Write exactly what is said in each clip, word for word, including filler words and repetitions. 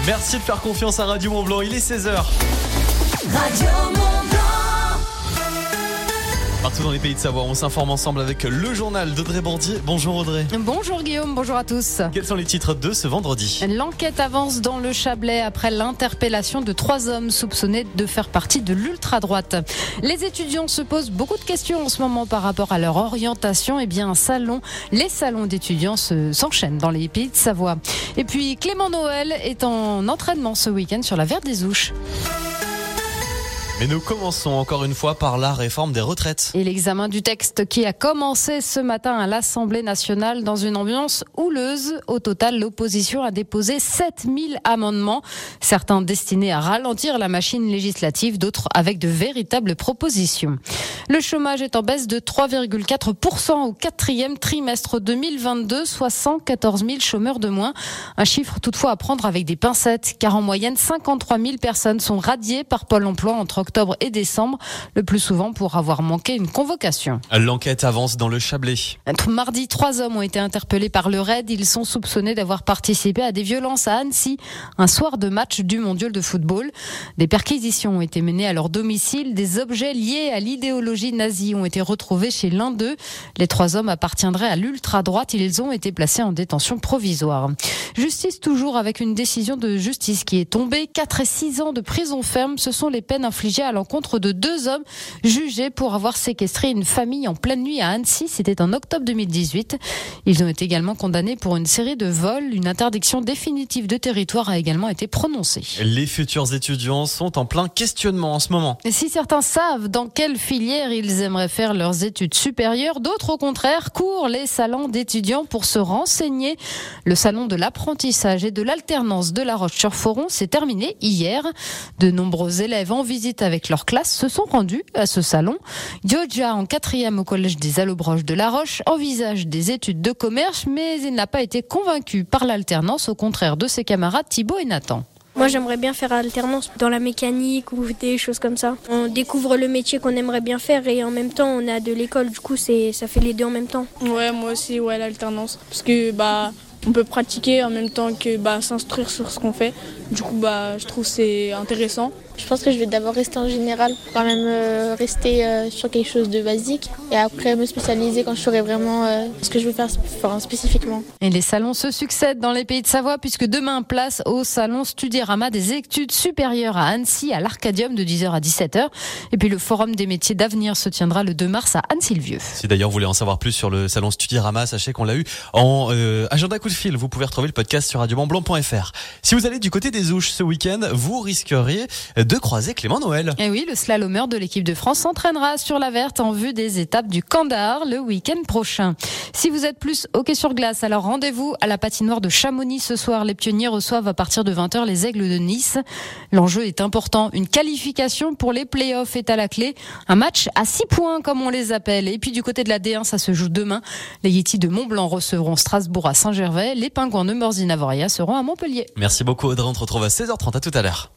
Merci de faire confiance à Radio Mont-Blanc, il est seize heures. Radio Mont-Blanc. Partout dans les pays de Savoie, on s'informe ensemble avec le journal d'Audrey Bordier. Bonjour Audrey. Bonjour Guillaume, bonjour à tous. Quels sont les titres de ce vendredi ? L'enquête avance dans le Chablais après l'interpellation de trois hommes soupçonnés de faire partie de l'ultra-droite. Les étudiants se posent beaucoup de questions en ce moment par rapport à leur orientation. Eh bien, un salon, les salons d'étudiants se, s'enchaînent dans les pays de Savoie. Et puis, Clément Noël est en entraînement ce week-end sur la Verte des Ouches. Mais nous commençons encore une fois par la réforme des retraites. Et l'examen du texte qui a commencé ce matin à l'Assemblée nationale dans une ambiance houleuse. Au total, l'opposition a déposé sept mille amendements, certains destinés à ralentir la machine législative, d'autres avec de véritables propositions. Le chômage est en baisse de trois virgule quatre pour cent au quatrième trimestre deux mille vingt-deux, soit cent quatorze mille chômeurs de moins. Un chiffre toutefois à prendre avec des pincettes, car en moyenne, cinquante-trois mille personnes sont radiées par Pôle emploi entre octobre et décembre, le plus souvent pour avoir manqué une convocation. L'enquête avance dans le Chablais. Mardi, trois hommes ont été interpellés par le R A I D. Ils sont soupçonnés d'avoir participé à des violences à Annecy, un soir de match du mondial de football. Des perquisitions ont été menées à leur domicile. Des objets liés à l'idéologie nazie ont été retrouvés chez l'un d'eux. Les trois hommes appartiendraient à l'ultra-droite. Ils ont été placés en détention provisoire. Justice toujours avec une décision de justice qui est tombée. quatre et six ans de prison ferme, ce sont les peines infligées à l'encontre de deux hommes jugés pour avoir séquestré une famille en pleine nuit à Annecy. C'était en octobre deux mille dix-huit. Ils ont été également condamnés pour une série de vols. Une interdiction définitive de territoire a également été prononcée. Les futurs étudiants sont en plein questionnement en ce moment. Et si certains savent dans quelle filière ils aimeraient faire leurs études supérieures, d'autres au contraire courent les salons d'étudiants pour se renseigner. Le salon de l'apprentissage et de l'alternance de La Roche-sur-Foron s'est terminé hier. De nombreux élèves en visite avec leur classe se sont rendus à ce salon. Gioja, en quatrième au collège des Allobroges de La Roche, envisage des études de commerce, mais il n'a pas été convaincu par l'alternance, au contraire de ses camarades Thibaut et Nathan. Moi, j'aimerais bien faire alternance dans la mécanique ou des choses comme ça. On découvre le métier qu'on aimerait bien faire et en même temps, on a de l'école. Du coup, c'est, ça fait les deux en même temps. Ouais, moi aussi, ouais, l'alternance. Parce que, bah, on peut pratiquer en même temps que bah, s'instruire sur ce qu'on fait. Du coup, bah, je trouve que c'est intéressant. Je pense que je vais d'abord rester en général, pour quand même euh, rester euh, sur quelque chose de basique et après me spécialiser quand je saurai vraiment euh, ce que je veux faire enfin, spécifiquement. Et les salons se succèdent dans les pays de Savoie puisque demain, place au salon Studierama des études supérieures à Annecy, à l'Arcadium de dix heures à dix-sept heures. Et puis le forum des métiers d'avenir se tiendra le deux mars à Annecy-le-Vieux. Si d'ailleurs vous voulez en savoir plus sur le salon Studierama, sachez qu'on l'a eu en euh, agenda coup de fil. Vous pouvez retrouver le podcast sur radio mont blanc point f r. Si vous allez du côté des Ouches ce week-end, vous risqueriez de croiser Clément Noël. Et oui, le slalomeur de l'équipe de France s'entraînera sur la Verte en vue des étapes du Kandahar le week-end prochain. Si vous êtes plus hockey sur glace, alors rendez-vous à la patinoire de Chamonix ce soir. Les pionniers reçoivent à partir de vingt heures les Aigles de Nice. L'enjeu est important. Une qualification pour les play-offs est à la clé. Un match à six points comme on les appelle. Et puis du côté de la D un, ça se joue demain. Les Yetis de Mont-Blanc recevront Strasbourg à Saint-Gervais. Les Pingouins de Morzine-Avoria seront à Montpellier. Merci beaucoup Audrey, on te retrouve à seize heures trente. À tout à l'heure.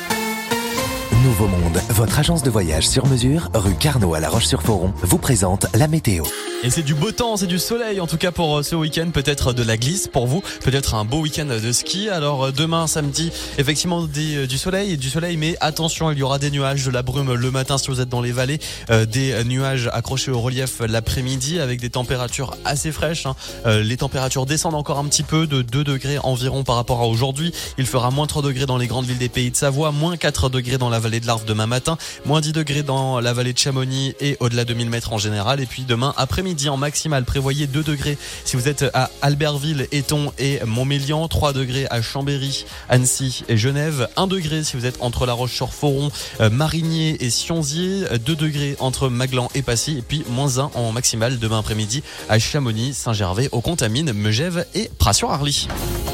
Nouveau Monde, votre agence de voyage sur mesure, rue Carnot à La Roche-sur-Foron, vous présente la météo. Et c'est du beau temps, c'est du soleil en tout cas pour ce week-end, peut-être de la glisse pour vous, peut-être un beau week-end de ski. Alors demain samedi, effectivement des, du soleil, du soleil, mais attention, il y aura des nuages, de la brume le matin si vous êtes dans les vallées, euh, des nuages accrochés au relief l'après-midi avec des températures assez fraîches. Hein. Euh, les températures descendent encore un petit peu de deux degrés environ par rapport à aujourd'hui. Il fera moins trois degrés dans les grandes villes des pays de Savoie, moins quatre degrés dans la vallée de l'Arve demain matin, moins dix degrés dans la vallée de Chamonix et au-delà de mille mètres en général. Et puis demain après-midi en maximal, prévoyez deux degrés si vous êtes à Albertville, Éton et Montmélian, trois degrés à Chambéry, Annecy et Genève, un degré si vous êtes entre La Roche-sur-Foron, euh, Marigné et Sionzier, deux degrés entre Maglan et Passy, et puis moins un en maximal demain après-midi à Chamonix, Saint-Gervais, aux Contamines, Megève et Pras-sur-Arly.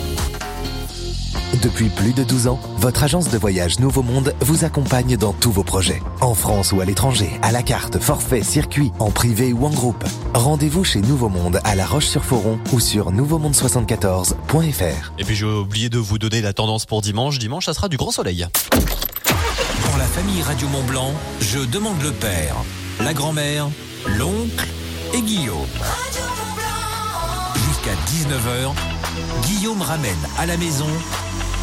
Depuis plus de douze ans, votre agence de voyage Nouveau Monde vous accompagne dans tous vos projets. En France ou à l'étranger, à la carte, forfait, circuit, en privé ou en groupe. Rendez-vous chez Nouveau Monde à La Roche-sur-Foron ou sur nouveau monde soixante-quatorze point f r. Et puis j'ai oublié de vous donner la tendance pour dimanche. Dimanche, ça sera du grand soleil. Pour la famille Radio Mont-Blanc, je demande le père, la grand-mère, l'oncle et Guillaume. Jusqu'à dix-neuf heures, Guillaume ramène à la maison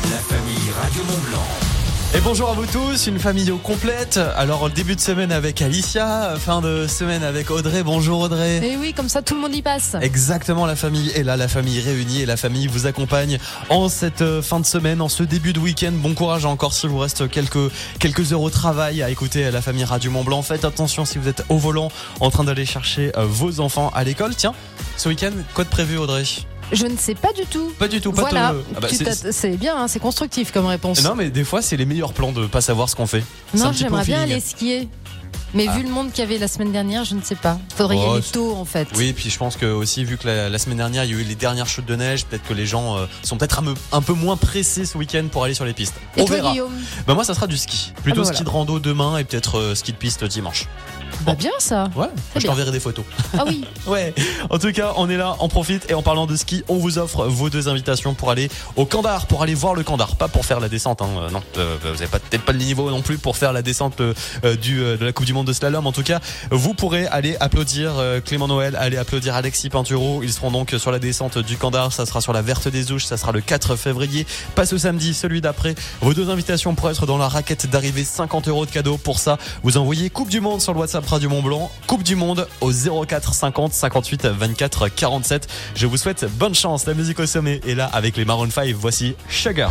La famille Radio Mont-Blanc. Et bonjour à vous tous, une famille au complète. Alors, le début de semaine avec Alicia, fin de semaine avec Audrey. Bonjour Audrey. Et oui, comme ça tout le monde y passe. Exactement, la famille est là, la famille réunie et la famille vous accompagne en cette fin de semaine, en ce début de week-end. Bon courage encore si vous reste quelques, quelques heures au travail à écouter la famille Radio Mont-Blanc. Faites attention si vous êtes au volant en train d'aller chercher vos enfants à l'école. Tiens, ce week-end, quoi de prévu Audrey ? Je ne sais pas du tout. Pas du tout, pas Voilà, de... ah bah, Tu c'est... t'as- c'est bien, hein, c'est constructif comme réponse. Non mais des fois c'est les meilleurs plans de pas savoir ce qu'on fait. C'est un Non, petit peu au j'aimerais bien feeling. aller skier. Mais Ah. vu le monde qu'il y avait la semaine dernière, je ne sais pas. Faudrait y Oh, aller c'est- tôt en fait. Oui, puis je pense que aussi vu que la, la semaine dernière il y a eu les dernières chutes de neige, peut-être que les gens euh, sont peut-être un, peu- un peu moins pressés ce week-end pour aller sur les pistes. Et On toi, verra. Guillaume? Bah moi ça sera du ski, plutôt Ah bah ski voilà. de rando demain et peut-être euh, ski de piste dimanche. Bah bien ça. Ouais, je bien. t'enverrai des photos. Ah oui. Ouais, en tout cas, on est là, on profite et en parlant de ski, on vous offre vos deux invitations pour aller au Kandar, pour aller voir le Kandar, pas pour faire la descente, hein, euh, non, euh, vous n'avez pas, peut-être pas le niveau non plus pour faire la descente euh, du, euh, de la Coupe du Monde de slalom. En tout cas, vous pourrez aller applaudir euh, Clément Noël, aller applaudir Alexis Pinturo. Ils seront donc sur la descente du Kandar, ça sera sur la Verte des Ouches, ça sera le quatre février. Pas ce samedi, celui d'après. Vos deux invitations pour être dans la raquette d'arrivée, cinquante euros de cadeaux. Pour ça, vous envoyez Coupe du Monde sur le WhatsApp Radio Mont-Blanc. Coupe du Monde au zéro quatre cinquante cinquante-huit vingt-quatre quarante-sept. Je vous souhaite bonne chance. La musique au sommet est là avec les Maroon cinq. Voici Sugar.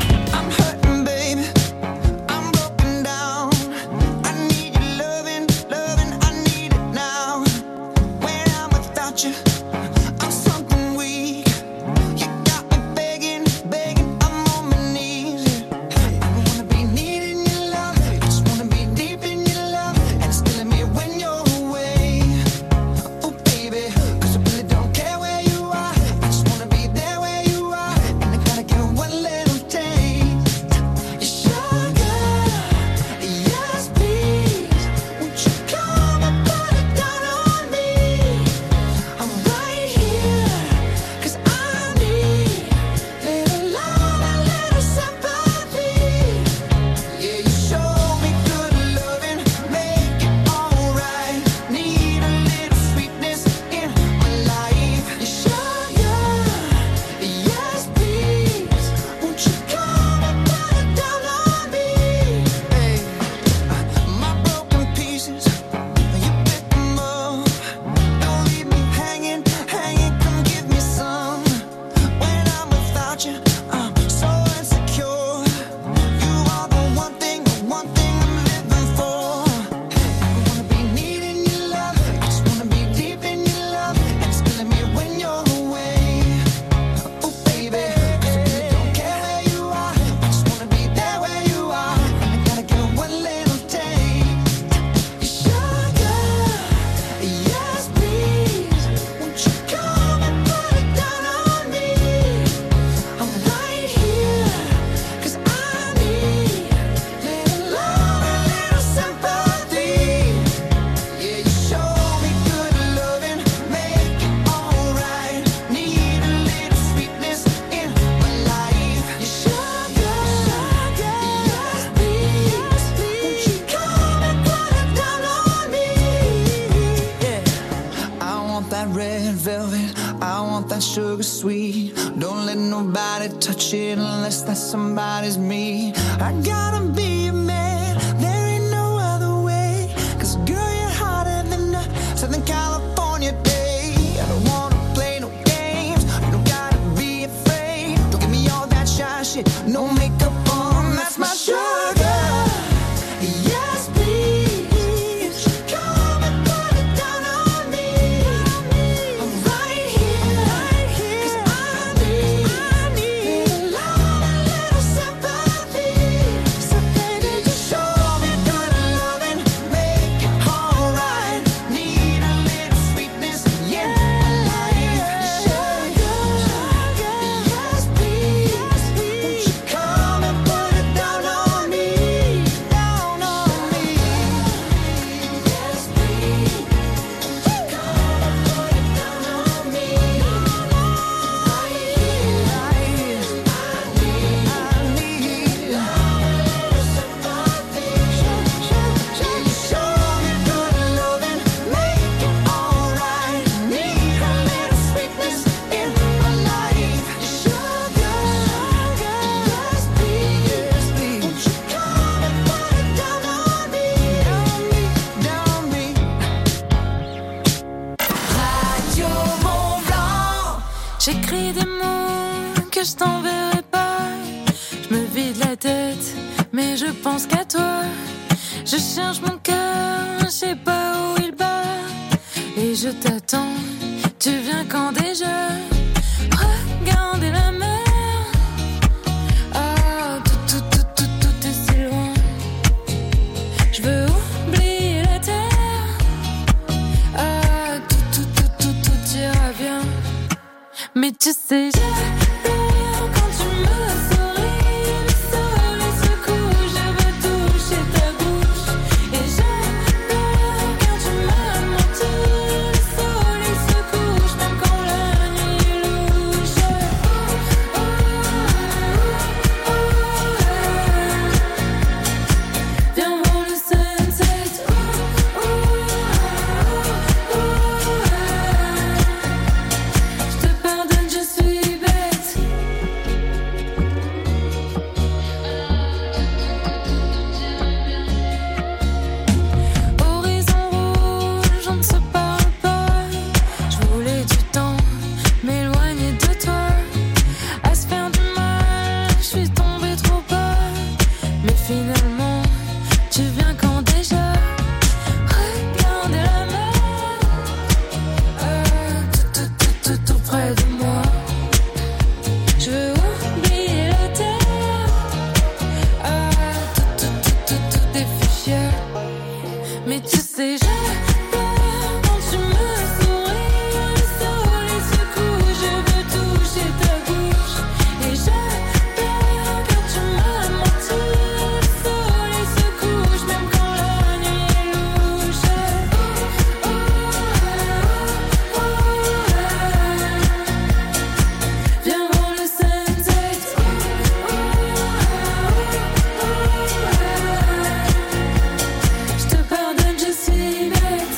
Sugar sweet, don't let nobody touch it unless that somebody's me. I gotta be a man, there ain't no other way. Cause girl, you're hotter than a Southern California day. I don't wanna play no games, you don't gotta be afraid. Don't give me all that shy shit, no makeup on, that's my sugar. Yes, please, come and put it down on me. I'm right here, cause I need, I need a love, a little sympathy. So baby, just show me good loving, make it alright. Need a little sweetness in my life. Sugar, yes, please, won't you come que je t'enverrai pas. Je me vide la tête, mais je pense qu'à toi. Je cherche mon cœur, je sais pas où il bat. Et je t'attends, tu viens quand déjà? Regardez la mer. Ah, tout, tout, tout, tout, tout est si loin. Je veux oublier la terre. Ah, tout, tout, tout, tout, tout ira bien. Mais tu sais, j'ai peur quand tu me souris. Le soleil se couche, je veux toucher ta bouche. Et j'ai peur quand tu m'as menti. Le soleil se couche, même quand la nuit est louche. Oh, oh, oh, oh, viens voir le sunset. Oh, oh, oh, je te pardonne, je suis bête. Horizon rouge, on ne se parle pas. Je voulais du temps, m'éloigner de toi. À se faire du mal, je suis tombée trop bas. Mais finalement, tu viens quand déjà? Regardez la mer. Ah, tout, tout, tout, tout, tout près de moi. Je veux oublier la terre. Ah, tout, tout, tout, tout, tout est fichier. Mais tu sais, j'ai peur quand tu me souris. Le soleil se couche, je veux toucher ta bouche. Et j'ai peur quand tu m'as menti. Le soleil se couche, même quand la nuit est louche. Oh, oh, oh, viens voir le sunset. Oh, oh, je te pardonne, je suis bête.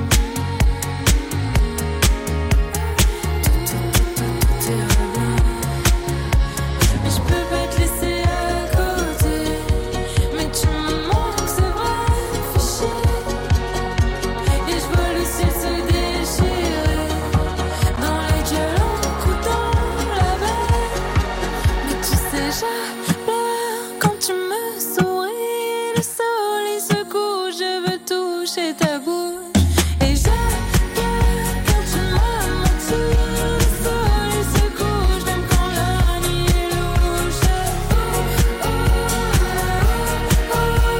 Tout ira bien. Mais je peux pas te laisser à côté. Mais tu me manques, c'est vrai, fiché. Et je vois le ciel se déchirer dans les gueules en coûtant la baie. Mais tu sais, j'ai peur quand tu me souris. Le soleil se couche, je veux toucher ta bouche. Et j'ai peur quand tu m'as menti. Le soleil se couche, même quand la nuit est louche. Oh, oh, oh,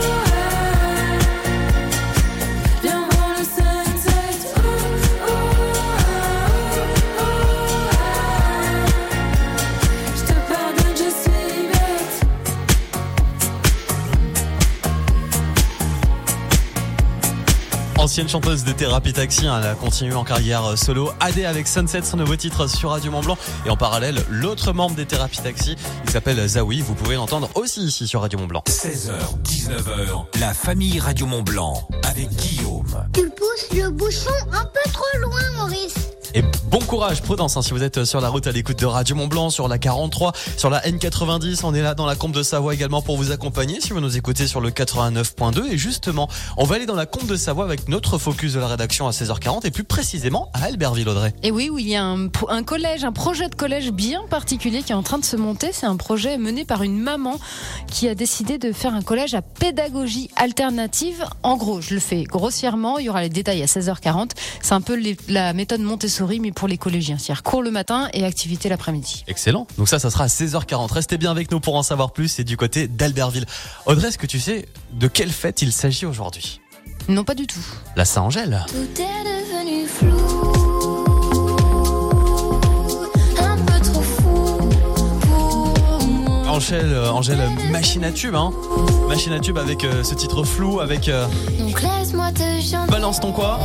viens voir le sunset. Oh, oh, je te pardonne, je suis bête. Ancienne chanteuse de Thérapie Taxi, hein, elle a continué en carrière solo. Adé avec Sunset, son nouveau titre sur Radio Mont Blanc. Et en parallèle, l'autre membre des Thérapie Taxi, il s'appelle Zawi. Vous pouvez l'entendre aussi ici sur Radio Mont Blanc. seize heures, dix-neuf heures, la famille Radio Mont Blanc avec Guillaume. Tu pousses le bouchon un peu trop loin, Maurice. Et bon courage, prudence, hein, si vous êtes sur la route à l'écoute de Radio Mont Blanc, sur la quarante-trois, sur la N quatre-vingt-dix, on est là dans la Combe de Savoie également pour vous accompagner si vous nous écoutez sur le quatre-vingt-neuf point deux. Et justement, on va aller dans la Combe de Savoie avec notre focus de la rédaction à seize heures quarante et plus précisément à Albertville, Audrey. Et oui, où il y a un, un collège, un projet de collège bien particulier qui est en train de se monter. C'est un projet mené par une maman qui a décidé de faire un collège à pédagogie alternative. En gros, je le fais grossièrement, il y aura les détails à seize heures quarante. C'est un peu les, la méthode Montessori mais pour les collégiens, c'est-à-dire cours le matin et activité l'après-midi. Excellent. Donc ça, ça sera à seize heures quarante. Restez bien avec nous pour en savoir plus. C'est du côté d'Albertville. Audrey, est-ce que tu sais de quelle fête il s'agit aujourd'hui? Non, pas du tout. La Saint-Angèle. Tout est devenu flou, un peu trop fou pour moi. Angèle, euh, Angèle, machine à tube, hein. Machine à tube avec euh, ce titre flou, avec euh, Donc laisse-moi te chanter. Balance ton quoi.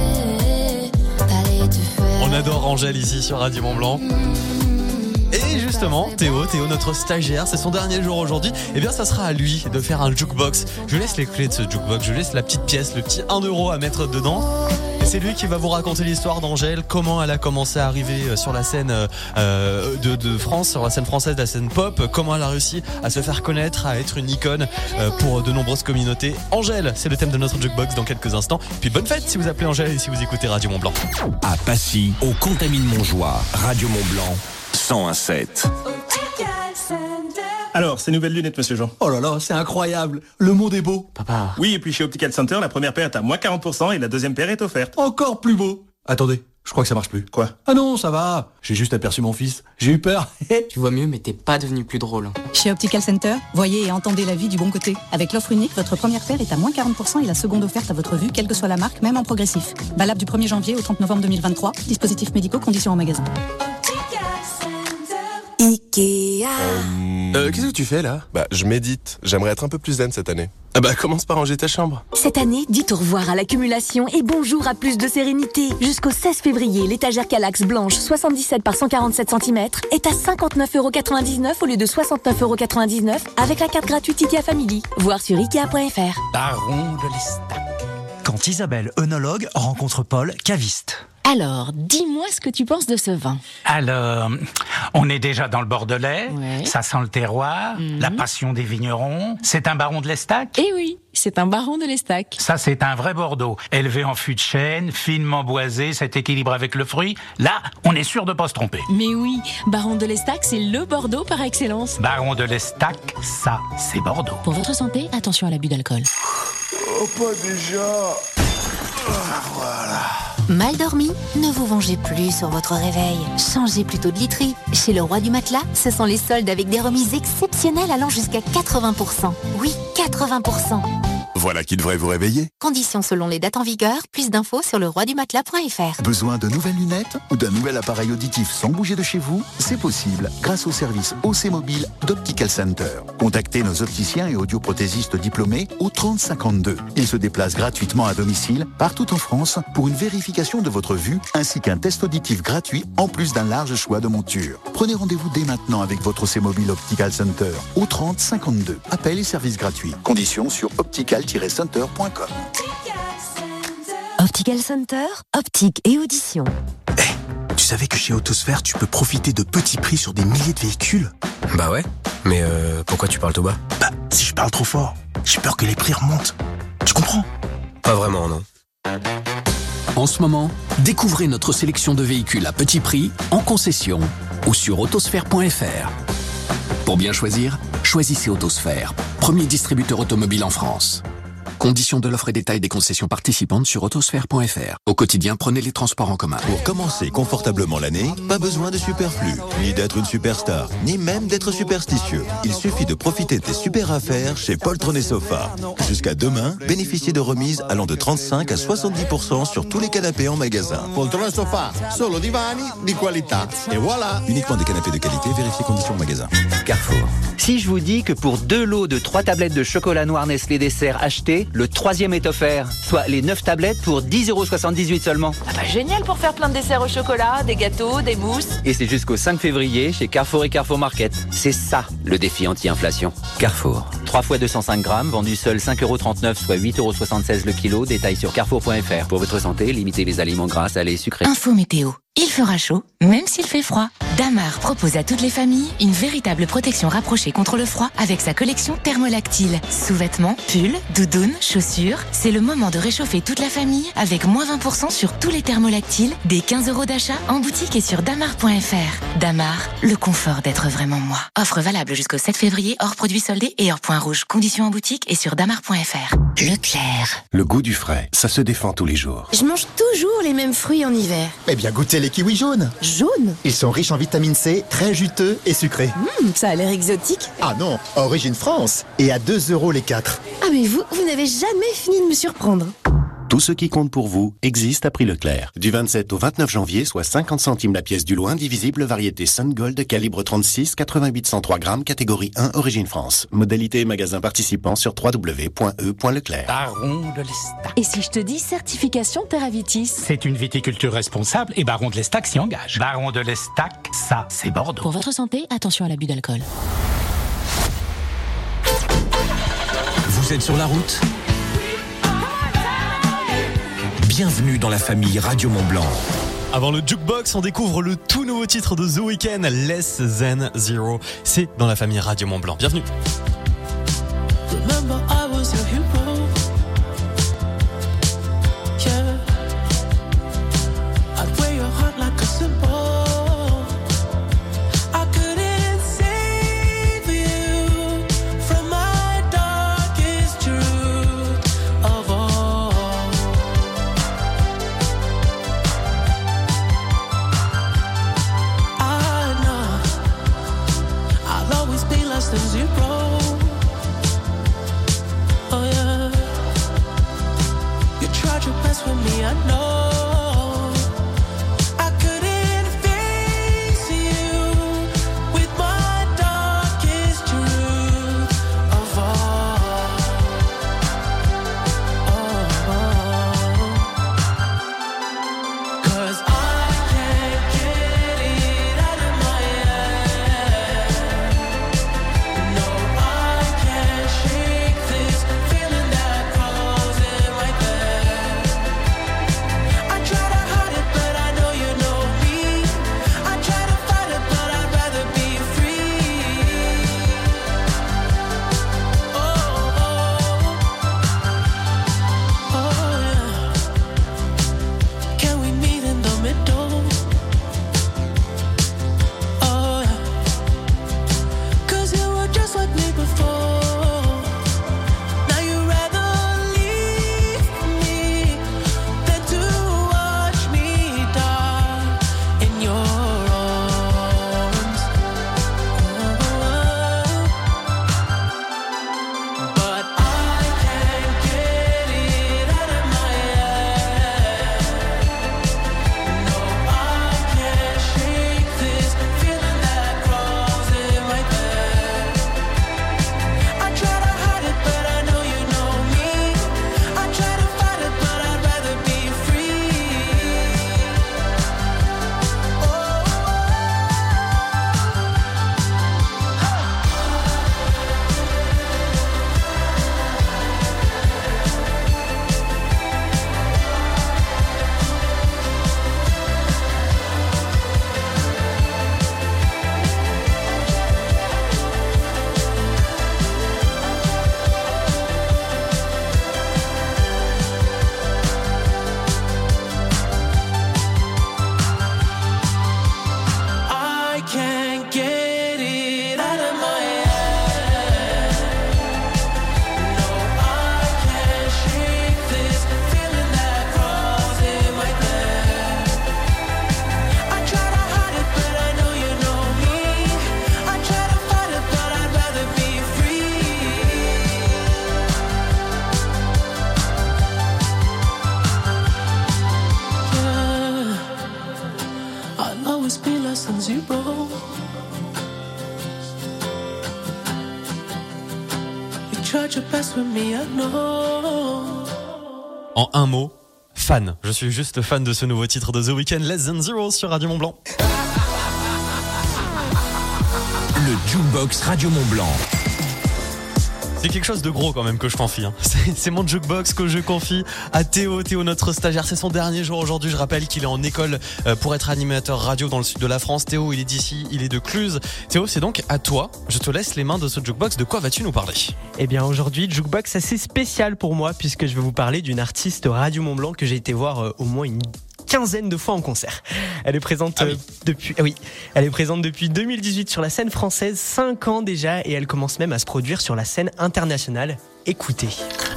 On adore Angèle ici sur Radio Mont Blanc. Et justement, Théo, Théo, notre stagiaire, c'est son dernier jour aujourd'hui. Eh bien, ça sera à lui de faire un jukebox. Je lui laisse les clés de ce jukebox, je lui laisse la petite pièce, le petit un euro à mettre dedans. Et c'est lui qui va vous raconter l'histoire d'Angèle, comment elle a commencé à arriver sur la scène euh, de, de France, sur la scène française, la scène pop, comment elle a réussi à se faire connaître, à être une icône euh, pour de nombreuses communautés. Angèle, c'est le thème de notre jukebox dans quelques instants. Puis bonne fête si vous appelez Angèle et si vous écoutez Radio Mont Blanc. À Passy, au Contamine Montjoie, Radio Mont Blanc, cent un virgule sept. Alors, ces nouvelles lunettes, monsieur Jean. Oh là là, c'est incroyable. Le monde est beau. Papa. Oui, et puis chez Optical Center, la première paire est à moins quarante pour cent et la deuxième paire est offerte. Encore plus beau. Attendez, je crois que ça marche plus. Quoi? Ah non, ça va. J'ai juste aperçu mon fils. J'ai eu peur. Tu vois mieux, mais t'es pas devenu plus drôle. Chez Optical Center, voyez et entendez la vie du bon côté. Avec l'offre unique, votre première paire est à moins quarante pour cent et la seconde offerte à votre vue, quelle que soit la marque, même en progressif. Valable du premier janvier au trente novembre deux mille vingt-trois. Dispositifs médicaux, conditions en magasin. Ikea. Euh, qu'est-ce que tu fais là? Bah, je médite. J'aimerais être un peu plus zen cette année. Ah bah, commence par ranger ta chambre. Cette année, dites au revoir à l'accumulation et bonjour à plus de sérénité. Jusqu'au seize février, l'étagère Calax blanche soixante-dix-sept par cent quarante-sept centimètres est à cinquante-neuf euros quatre-vingt-dix-neuf au lieu de soixante-neuf euros quatre-vingt-dix-neuf avec la carte gratuite Ikea Family. Voir sur ikea point f r. Baron de l'Estac. Quand Isabelle, œnologue, rencontre Paul, caviste. Alors, dis-moi ce que tu penses de ce vin. Alors, on est déjà dans le Bordelais, ouais. Ça sent le terroir, mmh. La passion des vignerons. C'est un baron de l'Estac? Eh oui, c'est un baron de l'Estac. Ça, c'est un vrai Bordeaux. Élevé en fût de chêne, finement boisé, cet équilibre avec le fruit. Là, on est sûr de pas se tromper. Mais oui, baron de l'Estac, c'est le Bordeaux par excellence. Baron de l'Estac, ça, c'est Bordeaux. Pour votre santé, attention à l'abus d'alcool. Oh, pas déjà. Ah, voilà. Mal dormi? Ne vous vengez plus sur votre réveil. Changez plutôt de literie. Chez le Roi du Matelas, ce sont les soldes avec des remises exceptionnelles allant jusqu'à quatre-vingts pour cent. Oui, quatre-vingts pour cent. Voilà qui devrait vous réveiller. Conditions selon les dates en vigueur. Plus d'infos sur le roi du matelas point f r. Besoin de nouvelles lunettes ou d'un nouvel appareil auditif sans bouger de chez vous? C'est possible grâce au service O C Mobile d'Optical Center. Contactez nos opticiens et audioprothésistes diplômés au trente cinquante-deux. Ils se déplacent gratuitement à domicile partout en France pour une vérification de votre vue ainsi qu'un test auditif gratuit en plus d'un large choix de montures. Prenez rendez-vous dès maintenant avec votre O C Mobile Optical Center au trente cinquante-deux. Appel et service gratuit. Conditions sur optical tiret center point com. Optical Center, optique et audition. Eh, hey, tu savais que chez Autosphère, tu peux profiter de petits prix sur des milliers de véhicules? Bah ouais, mais euh, pourquoi tu parles tout bas? Bah, si je parle trop fort, j'ai peur que les prix remontent. Tu comprends? Pas vraiment, non. En ce moment, découvrez notre sélection de véhicules à petit prix, en concession ou sur autosphère point f r. Pour bien choisir, choisissez Autosphère, premier distributeur automobile en France. Conditions de l'offre et détails des concessions participantes sur autosphère point f r. Au quotidien, prenez les transports en commun. Pour commencer confortablement l'année, pas besoin de superflu, ni d'être une superstar, ni même d'être superstitieux. Il suffit de profiter des super affaires chez Poltron et Sofa. Jusqu'à demain, bénéficiez de remises allant de trente-cinq à soixante-dix pour cent sur tous les canapés en magasin. Poltron e Sofa, solo divani di qualità. Et voilà. Uniquement des canapés de qualité, vérifiez conditions en magasin. Carrefour. Si je vous dis que pour deux lots de trois tablettes de chocolat noir Nestlé dessert achetés, le troisième est offert, soit les neuf tablettes pour dix euros soixante-dix-huit seulement. Ah bah génial pour faire plein de desserts au chocolat, des gâteaux, des mousses. Et c'est jusqu'au cinq février chez Carrefour et Carrefour Market. C'est ça, le défi anti-inflation. Carrefour. trois fois deux cent cinq grammes, vendu seul cinq euros trente-neuf, soit huit euros soixante-seize le kilo. Détail sur carrefour point f r. Pour votre santé, limitez les aliments gras, salés et sucrés. Info météo. Il fera chaud, même s'il fait froid. Damar propose à toutes les familles une véritable protection rapprochée contre le froid avec sa collection thermolactyle. Sous-vêtements, pulls, doudounes, chaussures. C'est le moment de réchauffer toute la famille avec moins vingt pour cent sur tous les thermolactyles, des quinze euros d'achat en boutique et sur damar point f r. Damar, le confort d'être vraiment moi. Offre valable jusqu'au sept février, hors produits soldés et hors point rouge. Conditions en boutique et sur damar point f r. Leclerc. Le goût du frais, ça se défend tous les jours. Je mange toujours les mêmes fruits en hiver. Eh bien, goûtez les kiwis jaunes. Jaunes? Ils sont riches en vitamine C, très juteux et sucrés. Mmh, ça a l'air exotique. Ah non, origine France. Et à deux euros les quatre. Ah mais vous, vous n'avez jamais fini de me surprendre. Tout ce qui compte pour vous existe à prix Leclerc. Du vingt-sept au vingt-neuf janvier, soit cinquante centimes la pièce du loin, divisible variété Sun Gold, calibre trente-six, quatre-vingt-huit cent trois grammes, catégorie un, origine France. Modalité magasin participant sur w w w point e point leclerc. Baron de l'Estac. Et si je te dis certification Terravitis? C'est une viticulture responsable et Baron de l'Estac s'y engage. Baron de l'Estac, ça, c'est Bordeaux. Pour votre santé, attention à l'abus d'alcool. Vous êtes sur la route ? Bienvenue dans la famille Radio Mont-Blanc. Avant le Jukebox, on découvre le tout nouveau titre de The Weeknd, Less Than Zero. C'est dans la famille Radio Mont-Blanc. Bienvenue. Remember I was your hero. Yeah. I'd wear your heart like a symbol. I couldn't say less than zero. Oh yeah. You tried your best with me, I know. I couldn't face you with my darkest truth of all. Oh, oh. 'Cause I can't get it out of my head. No, I can't shake this feeling that crawls in my bed. I try to hide it, but I know you know me. I try to fight it, but I'd rather be free. Oh, oh, oh, yeah. Can we meet in the middle? Oh, yeah. 'Cause you were just like me before. Now you'd rather leave me than to watch me die in your arms. Oh, but I can't get it out of my head. No, I can't shake this feeling that crawls in my bed. I try to hide it, but I know you know me. I try to fight it, but I'd rather be free. I can't get it out of my head. No, I can't shake this feeling that crawls in my bed. I try to hide it, but I know you know me. I try to fight it, but I'd rather be free. Yeah. I'll always be less than zero. You tried your best with me, I know. En un mot, fan. Je suis juste fan de ce nouveau titre de The Weeknd, Less Than Zero sur Radio Mont-Blanc. Le Jukebox Radio Mont-Blanc. C'est quelque chose de gros quand même que je confie. Hein. C'est, c'est mon jukebox que je confie à Théo. Théo, notre stagiaire, c'est son dernier jour aujourd'hui. Je rappelle qu'il est en école pour être animateur radio dans le sud de la France. Théo, il est d'ici, il est de Cluse. Théo, c'est donc à toi. Je te laisse les mains de ce jukebox. De quoi vas-tu nous parler ? Eh bien aujourd'hui, jukebox assez spécial pour moi puisque je vais vous parler d'une artiste Radio Mont-Blanc que j'ai été voir euh, au moins une quinzaine de fois en concert. Elle est présente ah oui. euh, depuis ah oui, elle est présente depuis deux mille dix-huit sur la scène française, cinq ans déjà, et elle commence même à se produire sur la scène internationale. Écoutez.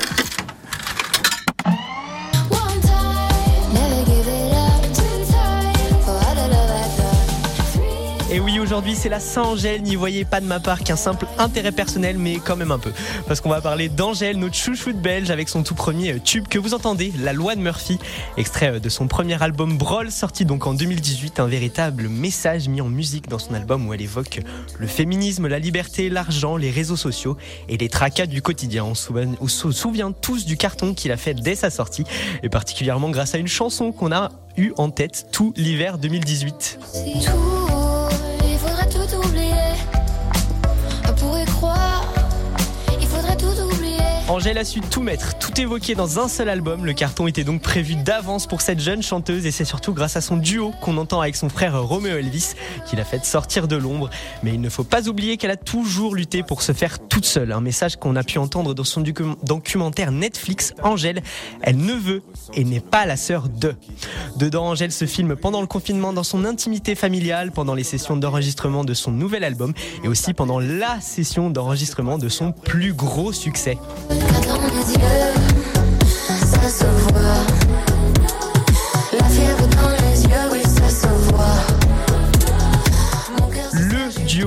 Et oui, aujourd'hui, c'est la Saint-Angèle. N'y voyez pas de ma part qu'un simple intérêt personnel, mais quand même un peu. Parce qu'on va parler d'Angèle, notre chouchoute belge, avec son tout premier tube que vous entendez, La Loi de Murphy. Extrait de son premier album Brawl, sorti donc en deux mille dix-huit. Un véritable message mis en musique dans son album où elle évoque le féminisme, la liberté, l'argent, les réseaux sociaux et les tracas du quotidien. On se souvient tous du carton qu'il a fait dès sa sortie, et particulièrement grâce à une chanson qu'on a eu en tête tout l'hiver deux mille dix-huit. C'est tout. Il faudrait tout oublier. On pourrait croire. Il faudrait tout oublier. Angèle a su tout mettre, tout évoquer dans un seul album. Le carton était donc prévu d'avance pour cette jeune chanteuse, et c'est surtout grâce à son duo qu'on entend avec son frère Romeo Elvis qui l'a fait sortir de l'ombre. Mais il ne faut pas oublier qu'elle a toujours lutté pour se faire toute seule. Un message qu'on a pu entendre dans son documentaire Netflix, Angèle. Elle ne veut et n'est pas la sœur de. Dedans, Angèle se filme pendant le confinement dans son intimité familiale, pendant les sessions d'enregistrement de son nouvel album et aussi pendant la session d'enregistrement de son plus gros succès. Dans mes yeux, ça se voit. La fièvre dans les yeux, oui, ça se voit. Le duo, je dis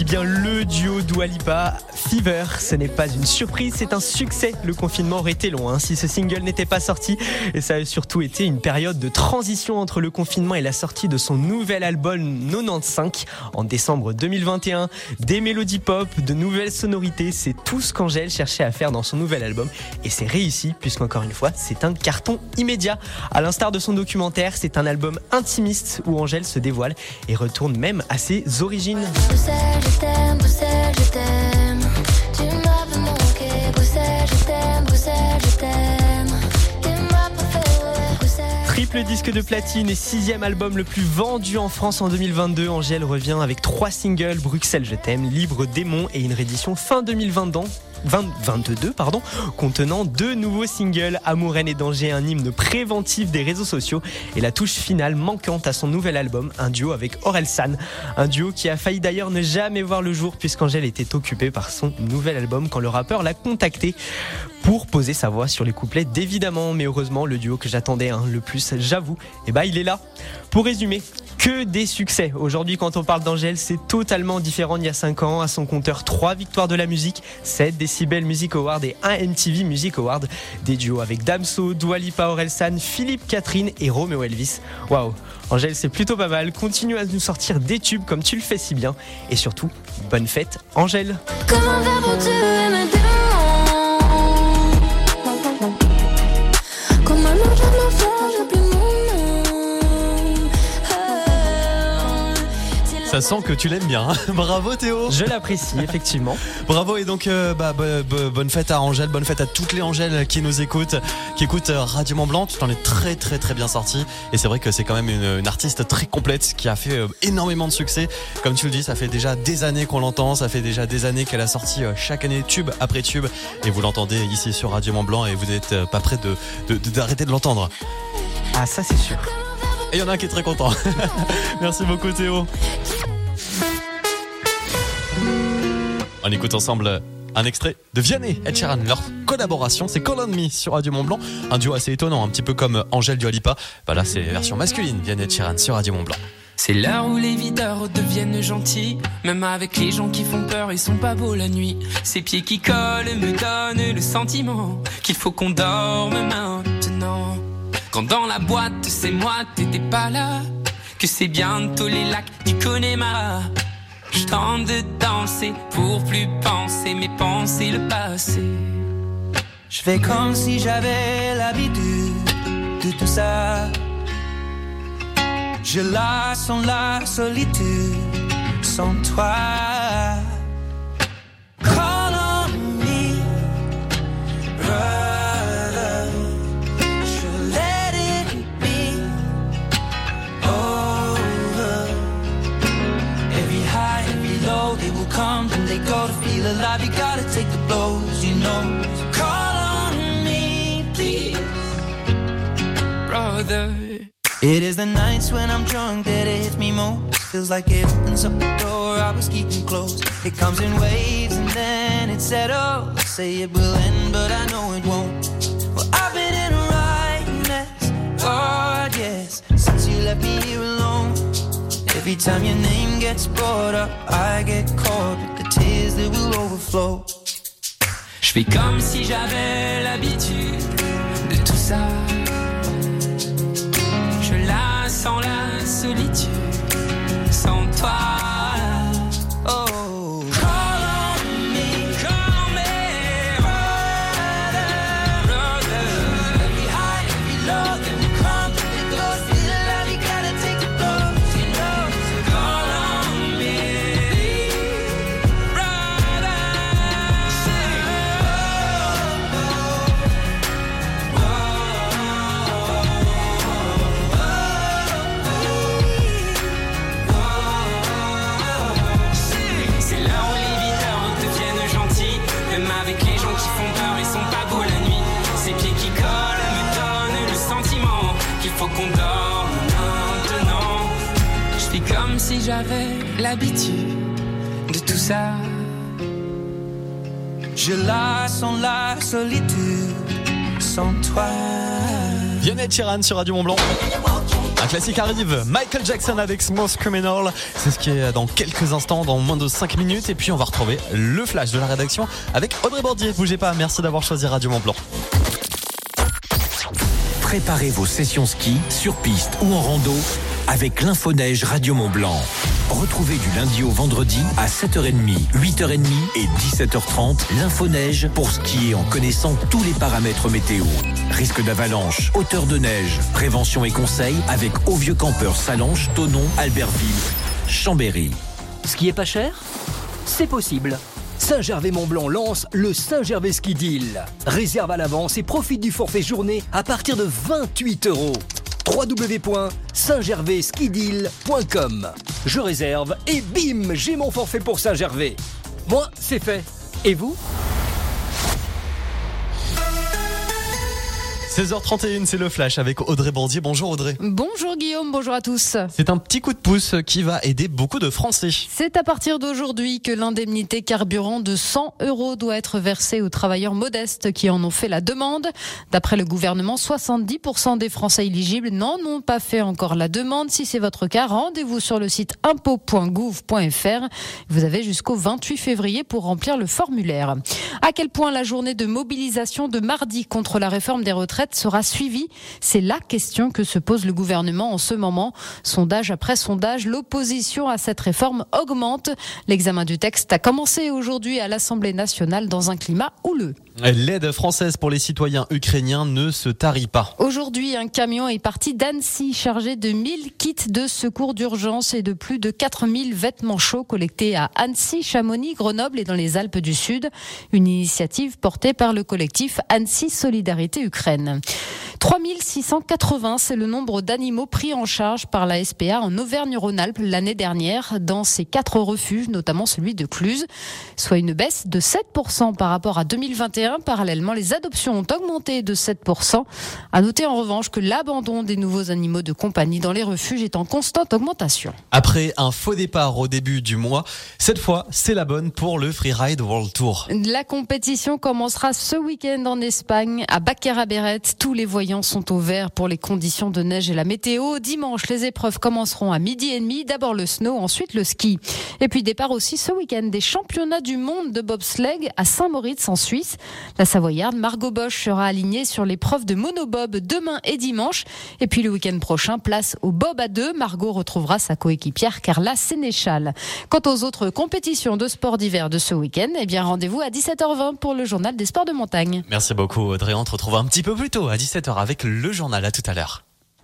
bien le duo Dua Lipa, Fever. Ce n'est pas une surprise, c'est un succès. Le confinement aurait été long hein, si ce single n'était pas sorti. Et ça a surtout été une période de transition entre le confinement et la sortie de son nouvel album quatre-vingt-quinze en décembre deux mille vingt et un. Des mélodies pop, de nouvelles sonorités, c'est tout ce qu'Angèle cherchait à faire dans son nouvel album. Et c'est réussi, puisqu'encore une fois, c'est un carton immédiat. À l'instar de son documentaire, c'est un album intimiste où Angèle se dévoile et retourne même à ses origines. Bruxelles, je t'aime, Bruxelles, je t'aime. Tu m'as peu manqué. Bruxelles, je t'aime, Bruxelles, je t'aime. T'es ma préférée, Bruxelles. Triple disque de platine et sixième album le plus vendu en France en deux mille vingt-deux, Angèle revient avec trois singles, Bruxelles, je t'aime, Libre Démon et une réédition fin deux mille vingt, vingt, vingt-deux pardon, contenant deux nouveaux singles, Amour, haine et danger, un hymne préventif des réseaux sociaux et la touche finale manquante à son nouvel album, un duo avec Orelsan, un duo qui a failli d'ailleurs ne jamais voir le jour puisqu'Angèle était occupée par son nouvel album quand le rappeur l'a contacté pour poser sa voix sur les couplets d'évidemment, mais heureusement le duo que j'attendais hein, le plus, j'avoue, et bah il est là. Pour résumer, que des succès. Aujourd'hui, quand on parle d'Angèle, c'est totalement différent d'il y a cinq ans. À son compteur, trois victoires de la musique, sept Decibel Music Awards et un M T V Music Award. Des duos avec Damso, Dua Lipa, Orelsan, Philippe Catherine et Romeo Elvis. Waouh, Angèle, c'est plutôt pas mal. Continue à nous sortir des tubes comme tu le fais si bien. Et surtout, bonne fête, Angèle. Comment faire pour te aimer de Comment me faire mon frère, j'oublie mon nom. Ça sent que tu l'aimes bien. Bravo Théo. Je l'apprécie effectivement. Bravo et donc euh, bah, b- b- bonne fête à Angèle, bonne fête à toutes les Angèles qui nous écoutent, qui écoutent Radio Mont Blanc. Tu t'en es très très très bien sorti et c'est vrai que c'est quand même une, une artiste très complète qui a fait euh, énormément de succès. Comme tu le dis, ça fait déjà des années qu'on l'entend, ça fait déjà des années qu'elle a sorti euh, chaque année tube après tube et vous l'entendez ici sur Radio Mont Blanc et vous n'êtes euh, pas prêt de, de, de, d'arrêter de l'entendre. Ah ça c'est sûr. Et il y en a un qui est très content. Merci beaucoup Théo. On écoute ensemble un extrait de Vianney et Ed Sheeran. Leur collaboration, c'est Call on Me sur Radio Mont Blanc. Un duo assez étonnant, un petit peu comme Angèle Dua Lipa. Bah là, c'est version masculine, Vianney et Ed Sheeran sur Radio Mont Blanc. C'est l'heure où les videurs deviennent gentils. Même avec les gens qui font peur, ils sont pas beaux la nuit. Ces pieds qui collent me donnent le sentiment qu'il faut qu'on dorme maintenant. Quand dans la boîte, c'est moi, t'étais pas là. Que c'est bientôt les lacs du Connemara. Je tente de danser pour plus penser, mais penser le passé. Je fais comme si j'avais l'habitude de tout ça. Je la sens la solitude sans toi. Call on me, brother. Je let it be over. Every high, every low, they will come and they go. To feel alive, you gotta take the blows, you know. So call on me, please, brother. It is the nights when I'm drunk that it hits me most. Feels like it opens up the door I was keeping closed. It comes in waves and then it settles. Say it will end, but I know it won't. Well, I've been in a right mess, God, yes, since you left me here alone. Every time your name gets brought up, I get caught with the tears that will overflow. Je fais comme si j'avais l'habitude de tout ça. Je la sens la solitude sans toi. Oh, call on me, call on me, brother, brother. Every high, every low, then we come to the door. Still alive, you gotta take the blows, you know. So call on me, brother. C'est là où les videurs deviennent gentils. Même avec les gens qui font peur, ils sont pas beaux la nuit. Ces pieds qui collent me donnent le sentiment qu'il faut qu'on dorme maintenant. Je fais comme si j'avais l'habitude de tout ça. Je la sens la solitude sans toi. Vianney et Ed Sheeran sur Radio Mont Blanc. Un classique arrive, Michael Jackson avec Smooth Criminal. C'est ce qui est dans quelques instants, dans moins de cinq minutes. Et puis on va retrouver le flash de la rédaction avec Audrey Bordier. Bougez pas, merci d'avoir choisi Radio Mont Blanc. Préparez vos sessions ski, sur piste ou en rando avec l'Infoneige Radio Mont Blanc. Retrouvez du lundi au vendredi à sept heures trente, huit heures trente et dix-sept heures trente l'Infoneige pour skier en connaissant tous les paramètres météo. Risque d'avalanche, hauteur de neige, prévention et conseils avec Au Vieux Campeur Salange, Thonon, Albertville, Chambéry. Skier pas cher ? C'est possible. Saint-Gervais-Mont-Blanc lance le Saint-Gervais Ski Deal. Réserve à l'avance et profite du forfait journée à partir de vingt-huit euros. w w w point saint gervais ski deal point com. Je réserve et bim, j'ai mon forfait pour Saint-Gervais. Moi, c'est fait. Et vous ? seize heures trente et une, c'est le flash avec Audrey Bordier. Bonjour Audrey. Bonjour Guillaume, bonjour à tous. C'est un petit coup de pouce qui va aider beaucoup de Français. C'est à partir d'aujourd'hui que l'indemnité carburant de cent euros doit être versée aux travailleurs modestes qui en ont fait la demande. D'après le gouvernement, soixante-dix pour cent des Français éligibles n'en ont pas fait encore la demande. Si c'est votre cas, rendez-vous sur le site impôt point gouv point f r. Vous avez jusqu'au vingt-huit février pour remplir le formulaire. À quel point la journée de mobilisation de mardi contre la réforme des retraites sera suivie? C'est la question que se pose le gouvernement en ce moment. Sondage après sondage, l'opposition à cette réforme augmente. L'examen du texte a commencé aujourd'hui à l'Assemblée nationale dans un climat houleux. L'aide française pour les citoyens ukrainiens ne se tarit pas. Aujourd'hui, un camion est parti d'Annecy chargé de mille kits de secours d'urgence et de plus de quatre mille vêtements chauds collectés à Annecy, Chamonix, Grenoble et dans les Alpes du Sud. Une initiative portée par le collectif Annecy Solidarité Ukraine. trois mille six cent quatre-vingts, c'est le nombre d'animaux pris en charge par la S P A en Auvergne-Rhône-Alpes l'année dernière dans ces quatre refuges, notamment celui de Cluse, soit une baisse de sept pour cent par rapport à deux mille vingt et un. Parallèlement, les adoptions ont augmenté de sept pour cent. À noter en revanche que l'abandon des nouveaux animaux de compagnie dans les refuges est en constante augmentation. Après un faux départ au début du mois, cette fois, c'est la bonne pour le Freeride World Tour. La compétition commencera ce week-end en Espagne, à Baquera-Beret. Tous les voyants sont au vert pour les conditions de neige et la météo. Dimanche, les épreuves commenceront à midi et demi. D'abord le snow, ensuite le ski. Et puis départ aussi ce week-end des championnats du monde de bobsleigh à Saint-Moritz en Suisse. La Savoyarde Margot Bosch sera alignée sur l'épreuve de monobob demain et dimanche. Et puis le week-end prochain, place au bob à deux. Margot retrouvera sa coéquipière Carla Sénéchal. Quant aux autres compétitions de sport d'hiver de ce week-end, eh bien rendez-vous à dix-sept heures vingt pour le journal des sports de montagne. Merci beaucoup Audrey, on te retrouve un petit peu plus tôt à dix-sept heures avec le journal. À tout à l'heure.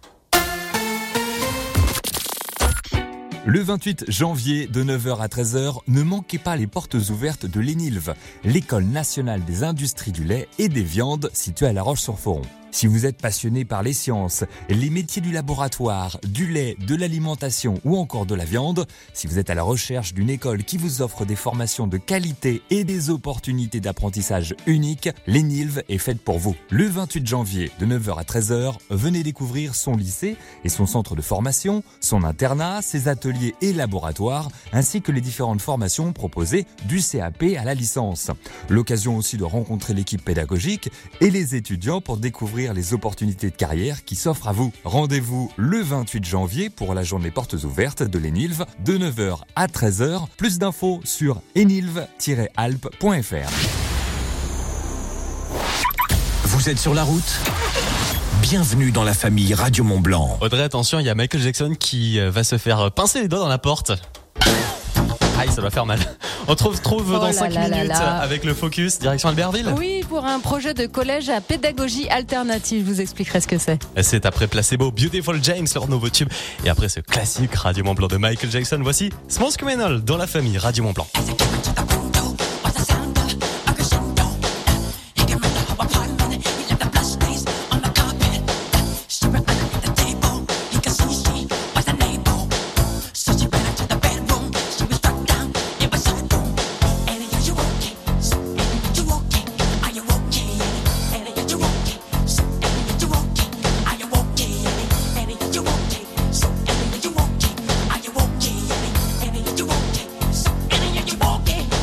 Le vingt-huit janvier, de neuf heures à treize heures, ne manquez pas les portes ouvertes de l'ENILV, l'École nationale des industries du lait et des viandes située à La Roche-sur-Foron. Si vous êtes passionné par les sciences, les métiers du laboratoire, du lait, de l'alimentation ou encore de la viande, si vous êtes à la recherche d'une école qui vous offre des formations de qualité et des opportunités d'apprentissage uniques, l'ENILV est faite pour vous. Le vingt-huit janvier, de neuf heures à treize heures, venez découvrir son lycée et son centre de formation, son internat, ses ateliers et laboratoires, ainsi que les différentes formations proposées du C A P à la licence. L'occasion aussi de rencontrer l'équipe pédagogique et les étudiants pour découvrir les opportunités de carrière qui s'offrent à vous. Rendez-vous le vingt-huit janvier pour la journée portes ouvertes de l'ENILV de neuf heures à treize heures. Plus d'infos sur enilv tiret alpes point f r. Vous êtes sur la route ? Bienvenue dans la famille Radio Mont Blanc. Audrey, attention, il y a Michael Jackson qui va se faire pincer les doigts dans la porte. Aïe, ça va faire mal. On se retrouve Oh dans là cinq là là minutes là. avec le Focus, direction Albertville. Oui, pour un projet de collège à pédagogie alternative. Je vous expliquerai ce que c'est. C'est après Placebo, Beautiful James, leur nouveau tube. Et après ce classique Radio Mont Blanc de Michael Jackson, voici Smooth Criminal dans la famille Radio Mont Blanc. You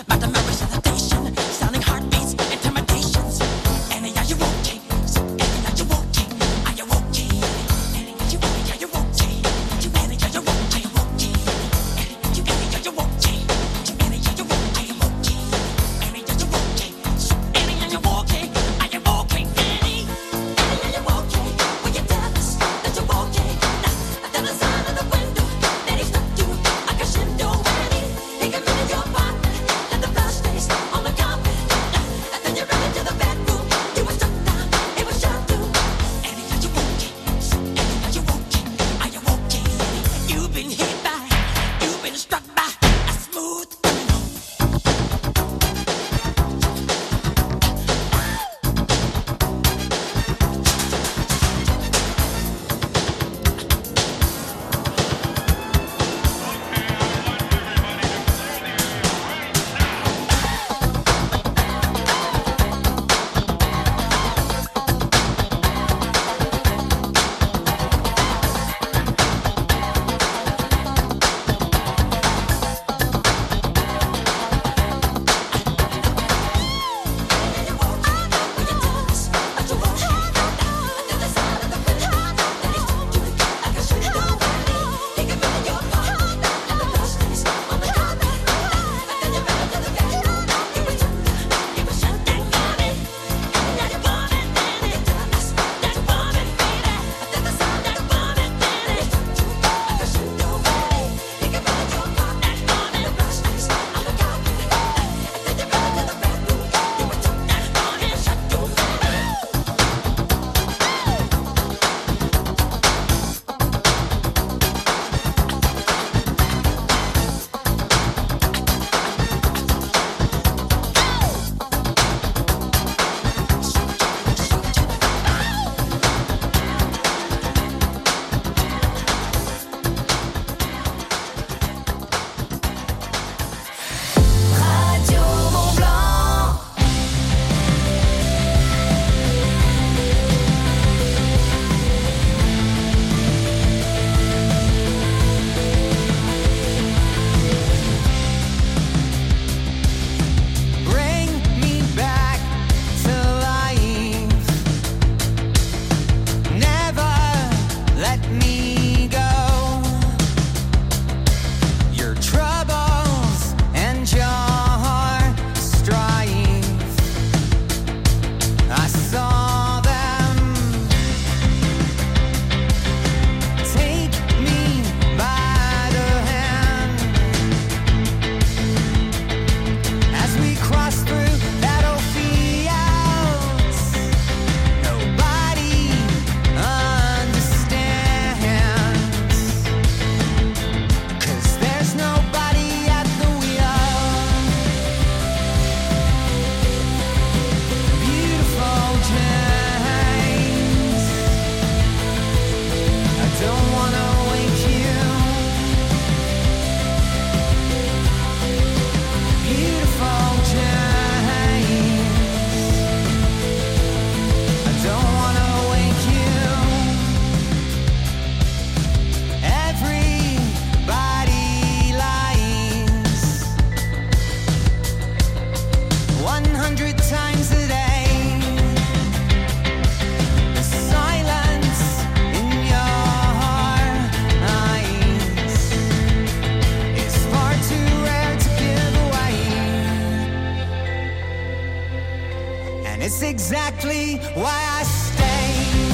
It's exactly why I stay.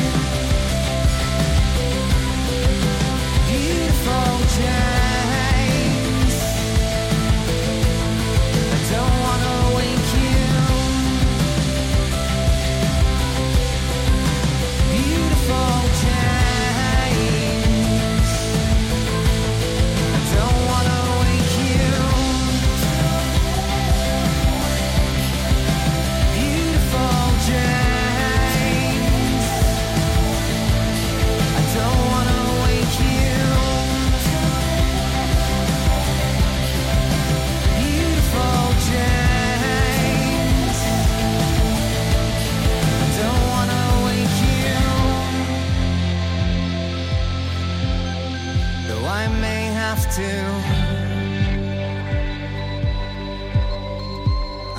Beautiful James, I don't wanna wake you. Beautiful James, I don't wanna wake you. Beautiful James, I don't wanna wake you.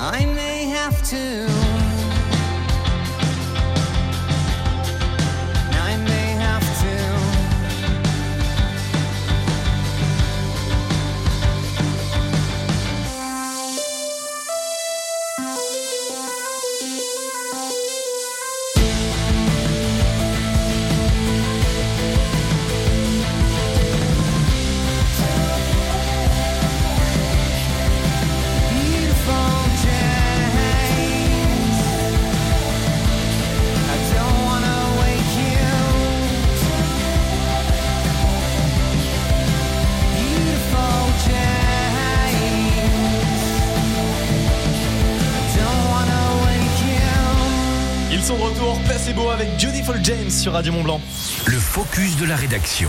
I may have to. I may have to. Ils sont de retour, Placebo avec Beautiful James sur Radio Mont-Blanc. Le focus de la rédaction.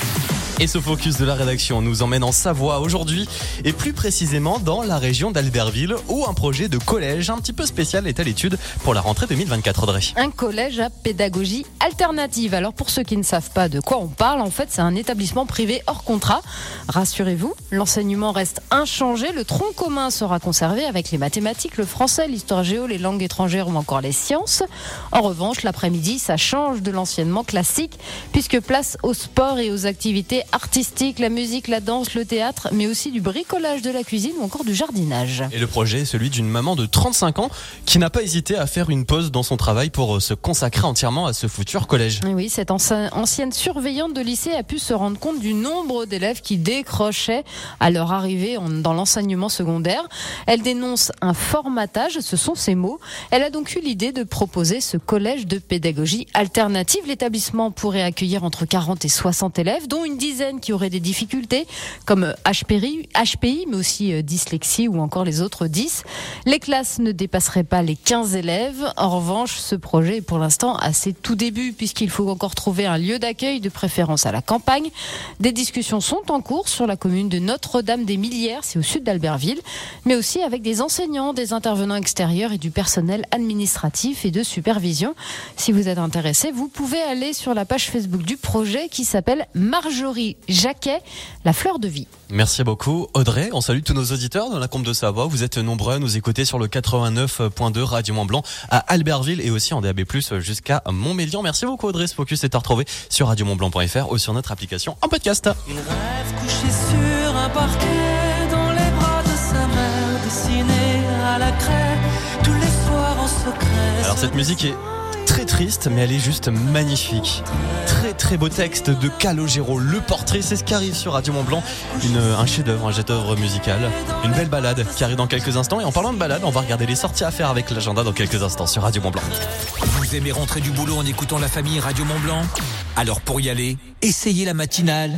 Et ce focus de la rédaction nous emmène en Savoie aujourd'hui et plus précisément dans la région d'Albertville où un projet de collège un petit peu spécial est à l'étude pour la rentrée deux mille vingt-quatre, Audrey. Un collège à pédagogie alternative. Alors pour ceux qui ne savent pas de quoi on parle, en fait c'est un établissement privé hors contrat. Rassurez-vous, l'enseignement reste inchangé, le tronc commun sera conservé avec les mathématiques, le français, l'histoire géo, les langues étrangères ou encore les sciences. En revanche, l'après-midi, ça change de l'enseignement classique puisque place au sport et aux activités artistiques, la musique, la danse, le théâtre, mais aussi du bricolage, de la cuisine ou encore du jardinage. Et le projet est celui d'une maman de trente-cinq ans qui n'a pas hésité à faire une pause dans son travail pour se consacrer entièrement à ce futur collège. Et oui, cette ancienne surveillante de lycée a pu se rendre compte du nombre d'élèves qui décrochaient à leur arrivée dans l'enseignement secondaire. Elle dénonce un formatage, ce sont ses mots. Elle a donc eu l'idée de proposer ce collège de pédagogie alternative. L'établissement pourrait accueillir entre quarante et soixante élèves, dont une dizaine qui auraient des difficultés comme H P I, mais aussi dyslexie ou encore les autres dix. Les classes ne dépasseraient pas les quinze élèves. En revanche, ce projet est pour l'instant à ses tout débuts puisqu'il faut encore trouver un lieu d'accueil, de préférence à la campagne. Des discussions sont en cours sur la commune de Notre-Dame-des-Millières, c'est au sud d'Albertville, mais aussi avec des enseignants, des intervenants extérieurs et du personnel administratif et de supervision. Si vous êtes intéressé, vous pouvez aller sur la page Facebook du projet qui s'appelle Marjorie Jacquet, la fleur de vie. Merci beaucoup Audrey, on salue tous nos auditeurs dans la Combe de Savoie, vous êtes nombreux à nous écouter sur le quatre-vingt-neuf virgule deux Radio Mont-Blanc à Albertville et aussi en D A B plus, jusqu'à Montmélian. Merci beaucoup Audrey, ce focus est à retrouver sur radio mont blanc point f r ou sur notre application en podcast. Il rêve couché sur un parquet dans les bras de sa mère, dessiné à la craie tous les soirs en secret. Alors cette musique est très triste, mais elle est juste magnifique. Très très beau texte de Calogero, Le Portrait, c'est ce qui arrive sur Radio Mont-Blanc. Une, un chef-d'œuvre, un chef-d'œuvre musical, une belle balade qui arrive dans quelques instants. Et en parlant de balade, on va regarder les sorties à faire avec l'agenda dans quelques instants sur Radio Mont-Blanc. Vous aimez rentrer du boulot en écoutant la famille Radio Mont-Blanc? Alors pour y aller, essayez la matinale.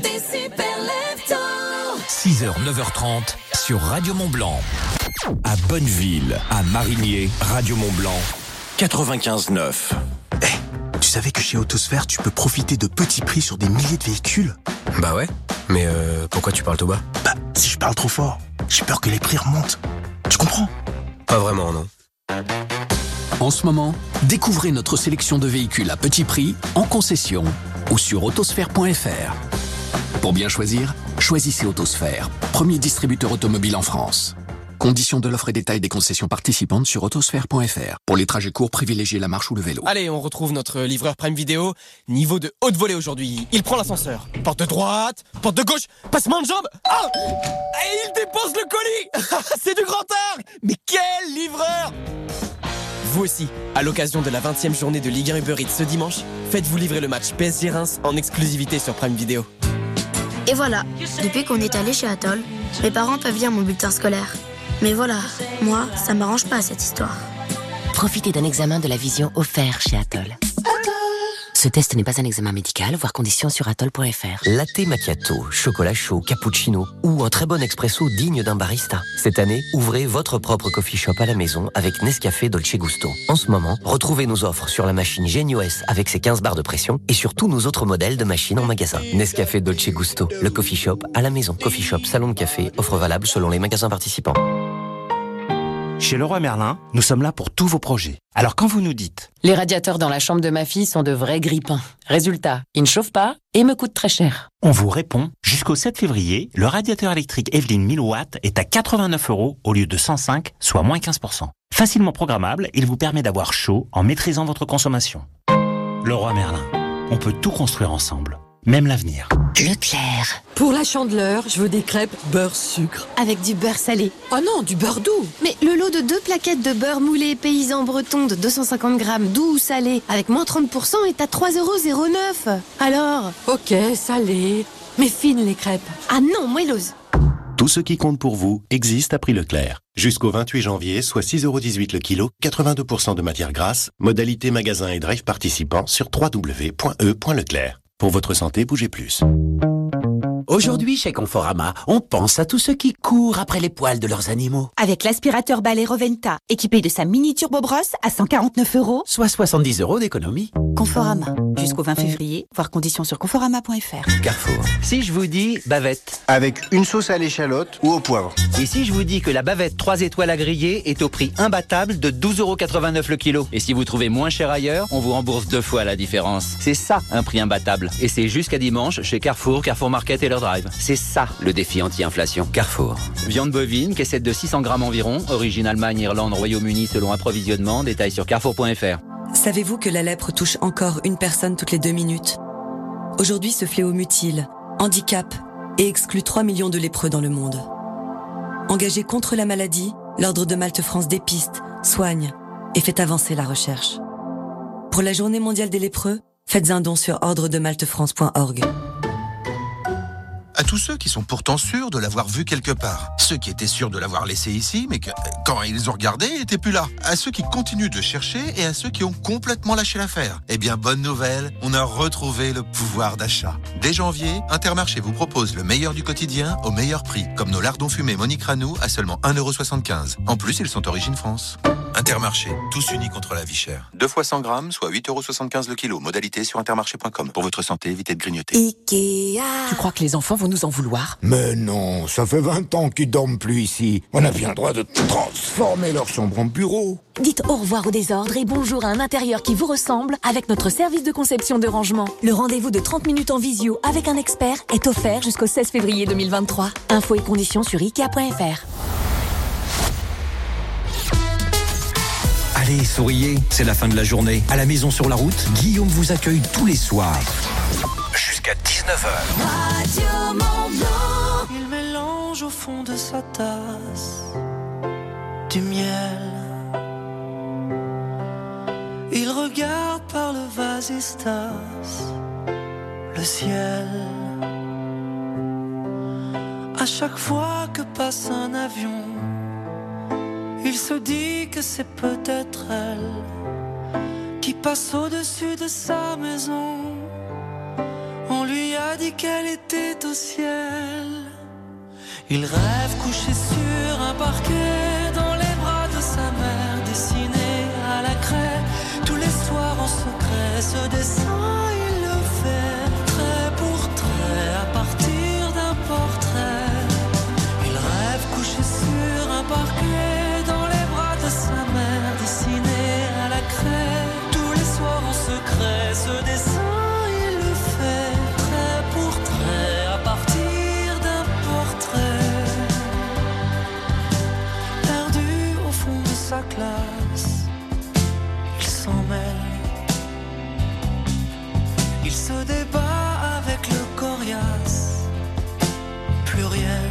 six heures, neuf heures trente sur Radio Mont-Blanc. À Bonneville, à Marigné, Radio Mont-Blanc. quatre-vingt-quinze neuf. Eh, tu savais que chez Autosphère, tu peux profiter de petits prix sur des milliers de véhicules? Bah ouais, mais euh, pourquoi tu parles tout bas? Bah, si je parle trop fort, j'ai peur que les prix remontent. Tu comprends? Pas vraiment, non. En ce moment, découvrez notre sélection de véhicules à petit prix, en concession ou sur autosphère point f r. Pour bien choisir, choisissez Autosphère, premier distributeur automobile en France. Conditions de l'offre et détails des concessions participantes sur autosphère point f r. Pour les trajets courts, privilégiez la marche ou le vélo. Allez, on retrouve notre livreur Prime Vidéo. Niveau de haute volée aujourd'hui. Il prend l'ascenseur. Porte de droite, porte de gauche, passement de jambe. Ah, et il dépose le colis. C'est du grand art. Mais quel livreur! Vous aussi, à l'occasion de la vingtième journée de Ligue un Uber Eats ce dimanche, faites-vous livrer le match P S G Reims en exclusivité sur Prime Vidéo. Et voilà, depuis qu'on est allé chez Atoll, mes parents peuvent lire mon bulletin scolaire. Mais voilà, moi, ça m'arrange pas cette histoire. Profitez d'un examen de la vision offert chez Atoll. Ce test n'est pas un examen médical, voir conditions sur atoll point f r. Latte macchiato, chocolat chaud, cappuccino ou un très bon expresso digne d'un barista. Cette année, ouvrez votre propre coffee shop à la maison avec Nescafé Dolce Gusto. En ce moment, retrouvez nos offres sur la machine Genius avec ses quinze barres de pression et sur tous nos autres modèles de machines en magasin. Nescafé Dolce Gusto, le coffee shop à la maison. Coffee shop, salon de café, offre valable selon les magasins participants. Chez Leroy Merlin, nous sommes là pour tous vos projets. Alors quand vous nous dites « Les radiateurs dans la chambre de ma fille sont de vrais grippins. Résultat, ils ne chauffent pas et me coûtent très cher. » on vous répond, jusqu'au sept février, le radiateur électrique Evelyn mille watts est à quatre-vingt-neuf euros au lieu de cent cinq, soit moins quinze pour cent. Facilement programmable, il vous permet d'avoir chaud en maîtrisant votre consommation. Leroy Merlin, on peut tout construire ensemble, même l'avenir. Leclerc. Pour la Chandeleur, je veux des crêpes beurre sucre. Avec du beurre salé. Oh non, du beurre doux. Mais le lot de deux plaquettes de beurre moulé paysan breton de deux cent cinquante grammes doux ou salé avec moins trente pour cent est à trois euros zéro neuf. Alors? Ok, salé. Mais fines les crêpes. Ah non, moelleuse. Tout ce qui compte pour vous existe à prix Leclerc. Jusqu'au vingt-huit janvier, soit six euros dix-huit le kilo, quatre-vingt-deux pour cent de matière grasse, modalité magasin et drive participants sur w w w point e point leclerc. Pour votre santé, bougez plus. Aujourd'hui, chez Conforama, on pense à tous ceux qui courent après les poils de leurs animaux. Avec l'aspirateur balai Roventa, équipé de sa mini turbo brosse à cent quarante-neuf euros. Soit soixante-dix euros d'économie. Conforama. Jusqu'au vingt février, voir conditions sur conforama point f r. Carrefour. Si je vous dis bavette. Avec une sauce à l'échalote ou au poivre. Et si je vous dis que la bavette trois étoiles à griller est au prix imbattable de douze euros quatre-vingt-neuf le kilo. Et si vous trouvez moins cher ailleurs, on vous rembourse deux fois la différence. C'est ça, un prix imbattable. Et c'est jusqu'à dimanche chez Carrefour, Carrefour Market et leur drive. C'est ça, le défi anti-inflation. Carrefour. Viande bovine, caissette de six cents grammes environ, origine Allemagne, Irlande, Royaume-Uni selon approvisionnement, détail sur carrefour point f r. Savez-vous que la lèpre touche encore une personne toutes les deux minutes? Aujourd'hui, ce fléau mutile, handicape et exclut trois millions de lépreux dans le monde. Engagé contre la maladie, l'Ordre de Malte France dépiste, soigne et fait avancer la recherche. Pour la Journée mondiale des lépreux, faites un don sur ordre de malte france point org. À tous ceux qui sont pourtant sûrs de l'avoir vu quelque part. Ceux qui étaient sûrs de l'avoir laissé ici, mais que, quand ils ont regardé, il n'était plus là. À ceux qui continuent de chercher et à ceux qui ont complètement lâché l'affaire. Eh bien, bonne nouvelle, on a retrouvé le pouvoir d'achat. Dès janvier, Intermarché vous propose le meilleur du quotidien au meilleur prix, comme nos lardons fumés Monique Ranou à seulement un euro soixante-quinze. En plus, ils sont origine France. Intermarché, tous unis contre la vie chère. Deux fois cent grammes, soit huit euros soixante-quinze le kilo. Modalité sur intermarché point com. Pour votre santé, évitez de grignoter. Ikea. Tu crois que les enfants vont nous en vouloir? Mais non, ça fait vingt ans qu'ils dorment plus ici. On a bien le droit de transformer leur chambre en bureau. Dites au revoir au désordre et bonjour à un intérieur qui vous ressemble avec notre service de conception de rangement. Le rendez-vous de trente minutes en visio avec un expert est offert jusqu'au seize février deux mille vingt-trois. Infos et conditions sur ikea point f r. Allez, souriez, c'est la fin de la journée. À la maison sur la route, Guillaume vous accueille tous les soirs. Jusqu'à dix-neuf heures. Il mélange au fond de sa tasse du miel. Il regarde par le vasistas le ciel. À chaque fois que passe un avion, il se dit que c'est peut-être elle qui passe au-dessus de sa maison. On lui a dit qu'elle était au ciel. Il rêve couché sur un parquet dans les bras de sa mère, dessiné à la craie tous les soirs en secret. Ce dessin il le fait trait pour trait à partir d'un portrait. Il rêve couché sur un parquet dans les bras de sa mère, dessiné à la craie tous les soirs en secret. Ce dessin il le fait trait pour trait à partir d'un portrait. Perdu au fond de sa classe, il s'en mêle. Il se débat avec le coriace pluriel.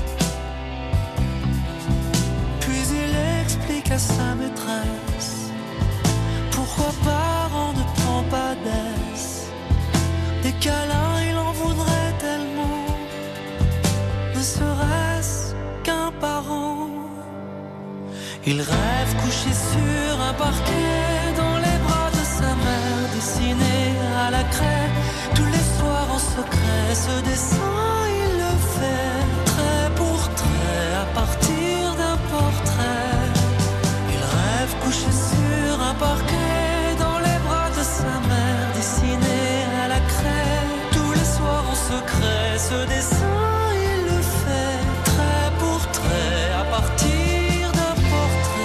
Puis il explique à sa maîtresse pourquoi parent ne prend pas d'aise. Des câlins il en voudrait tellement, ne serait-ce qu'un parent. Il rêve couché sur un parquet dans les bras de sa mère, dessiné à la craie tous les soirs en secret. Ce dessin il le fait trait pour trait à partir d'un portrait. Il rêve couché sur un parquet dans les bras de sa mère, dessiné à la craie tous les soirs en secret. Ce dessin il le fait trait pour trait à partir d'un portrait.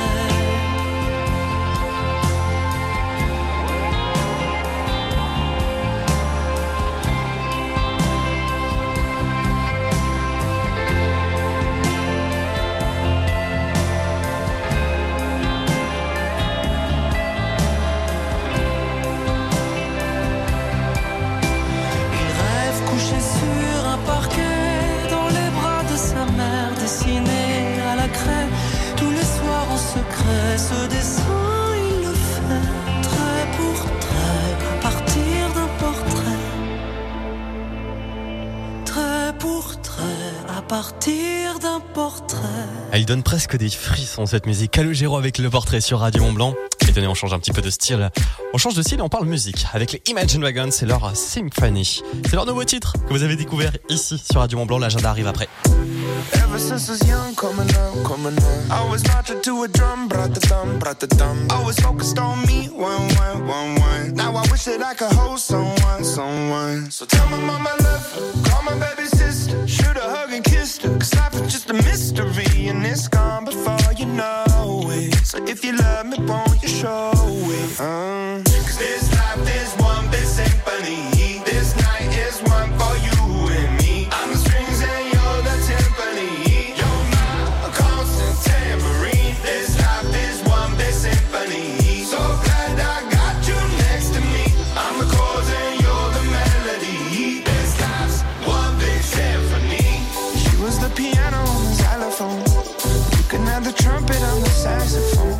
portrait. Elle donne presque des frissons cette musique. Calogero avec Le Portrait sur Radio Mont-Blanc. Et tenez, on change un petit peu de style. On change de style et on parle musique. Avec les Imagine Dragons, c'est leur Symphony. C'est leur nouveau titre que vous avez découvert ici sur Radio Mont-Blanc. L'agenda arrive après. Ever since I was young, coming up, coming up, I was marching to a drum, brat-a-dum, brat-a-dum. Always focused on me, one, one, one, one. Now I wish that I could hold someone, someone. So tell my mama I love her, call my baby sister, shoot a hug and kiss her. Cause life is just a mystery and it's gone before you know it. So if you love me, won't you show it? Uh. Cause this life is one big symphony. This night is one for you and me. I'm the strings and you're the timpani. You're my constant tambourine. This life is one big symphony. So glad I got you next to me. I'm the chords and you're the melody. This life's one big symphony. She was the piano on the xylophone. You can have the trumpet on the saxophone.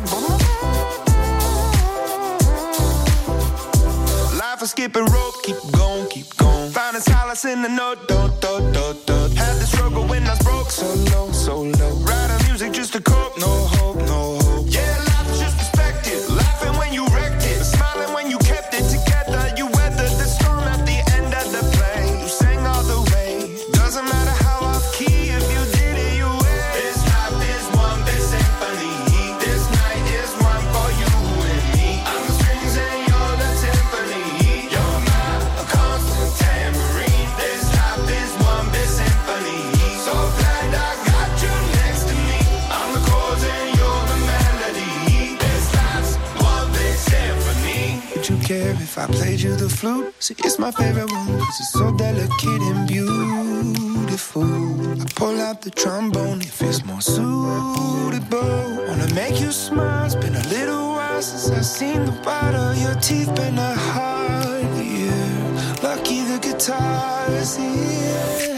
Life is skipping rope, keep going, keep going. Finding solace in the note, do, do, do, do. Had the struggle when I was broke, so low, so low. Writing music just to cope, no hope, no hope. Yeah, life is just perspective. Laughing when you wrecked it, smiling when you kept it together. You weathered the storm at the end of the play. You sang all the way. Doesn't matter how off key, if you did it, you win. This life is one big symphony. This night is one for you and me. I'm the strings and you're the timpani. You're my constant tambourine. This life is one big symphony. So glad I got you next to me. I'm the chords and you're the melody. This life's one big symphony. Would you care if I played you the flute? See, it's my favorite one, cause it's so delicate and beautiful. I pull out the trombone if it's more suitable. Wanna make you smile, it's been a little while since I've seen the white of your teeth. Been a hard year, lucky the guitar is here.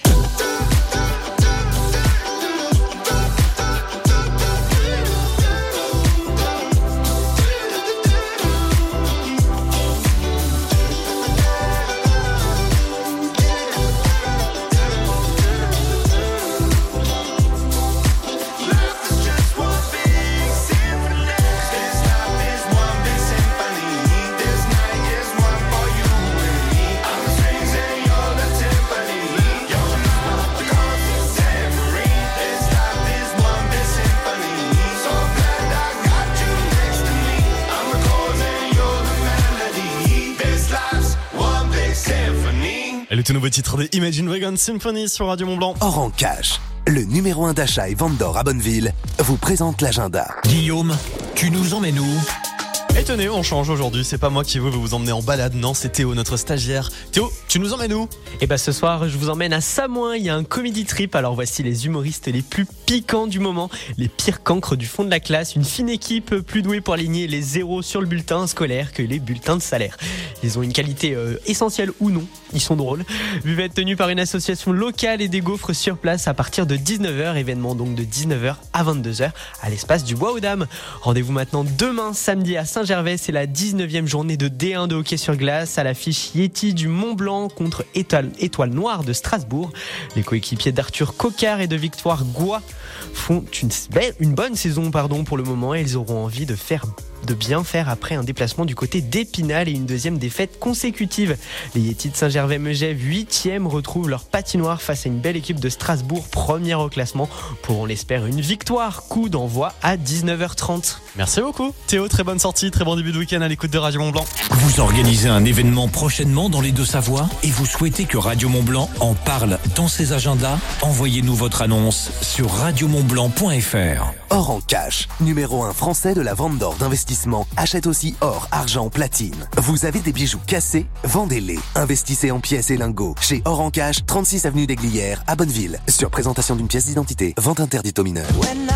Et le tout nouveau titre des Imagine Dragons Symphony sur Radio Mont-Blanc. Oran Cash, le numéro un d'achat et vente d'or à Bonneville, vous présente l'agenda. Guillaume, tu nous emmènes où ? Et tenez, on change aujourd'hui, c'est pas moi qui veux vous emmener en balade, non, c'est Théo, notre stagiaire. Théo, tu nous emmènes où ? Et bah ce soir, je vous emmène à Samoin, il y a un comedy trip, alors voici les humoristes les plus piquants du moment, les pires cancres du fond de la classe, une fine équipe plus douée pour aligner les zéros sur le bulletin scolaire que les bulletins de salaire. Ils ont une qualité euh, essentielle ou non, ils sont drôles. Buvette tenue par une association locale et des gaufres sur place à partir de dix-neuf heures, événement donc de dix-neuf heures à vingt-deux heures à l'espace du Bois aux Dames. Rendez-vous maintenant demain samedi à Saint-Gervais, c'est la dix-neuvième journée de D un de hockey sur glace à l'affiche Yeti du Mont-Blanc contre Étoile, Étoile Noire de Strasbourg. Les coéquipiers d'Arthur Coquart et de Victoire Goua font une, une bonne saison pardon, pour le moment et ils auront envie de faire de bien faire après un déplacement du côté d'Épinal et une deuxième défaite consécutive. Les Yetis de Saint-Gervais-Megève, huitième, retrouvent leur patinoire face à une belle équipe de Strasbourg, première au classement, pour on l'espère une victoire. Coup d'envoi à dix-neuf heures trente. Merci beaucoup Théo, très bonne sortie, très bon début de week-end à l'écoute de Radio Mont-Blanc. Vous organisez un événement prochainement dans les Deux-Savoies et vous souhaitez que Radio Mont-Blanc en parle dans ses agendas ? Envoyez-nous votre annonce sur radio mont blanc point f r. Oran Cash, numéro un français de la vente d'or d'investissement, achète aussi or, argent, platine. Vous avez des bijoux cassés ? Vendez-les. Investissez en pièces et lingots chez Oran Cash, trente-six avenue des Glières à Bonneville. Sur présentation d'une pièce d'identité, vente interdite aux mineurs.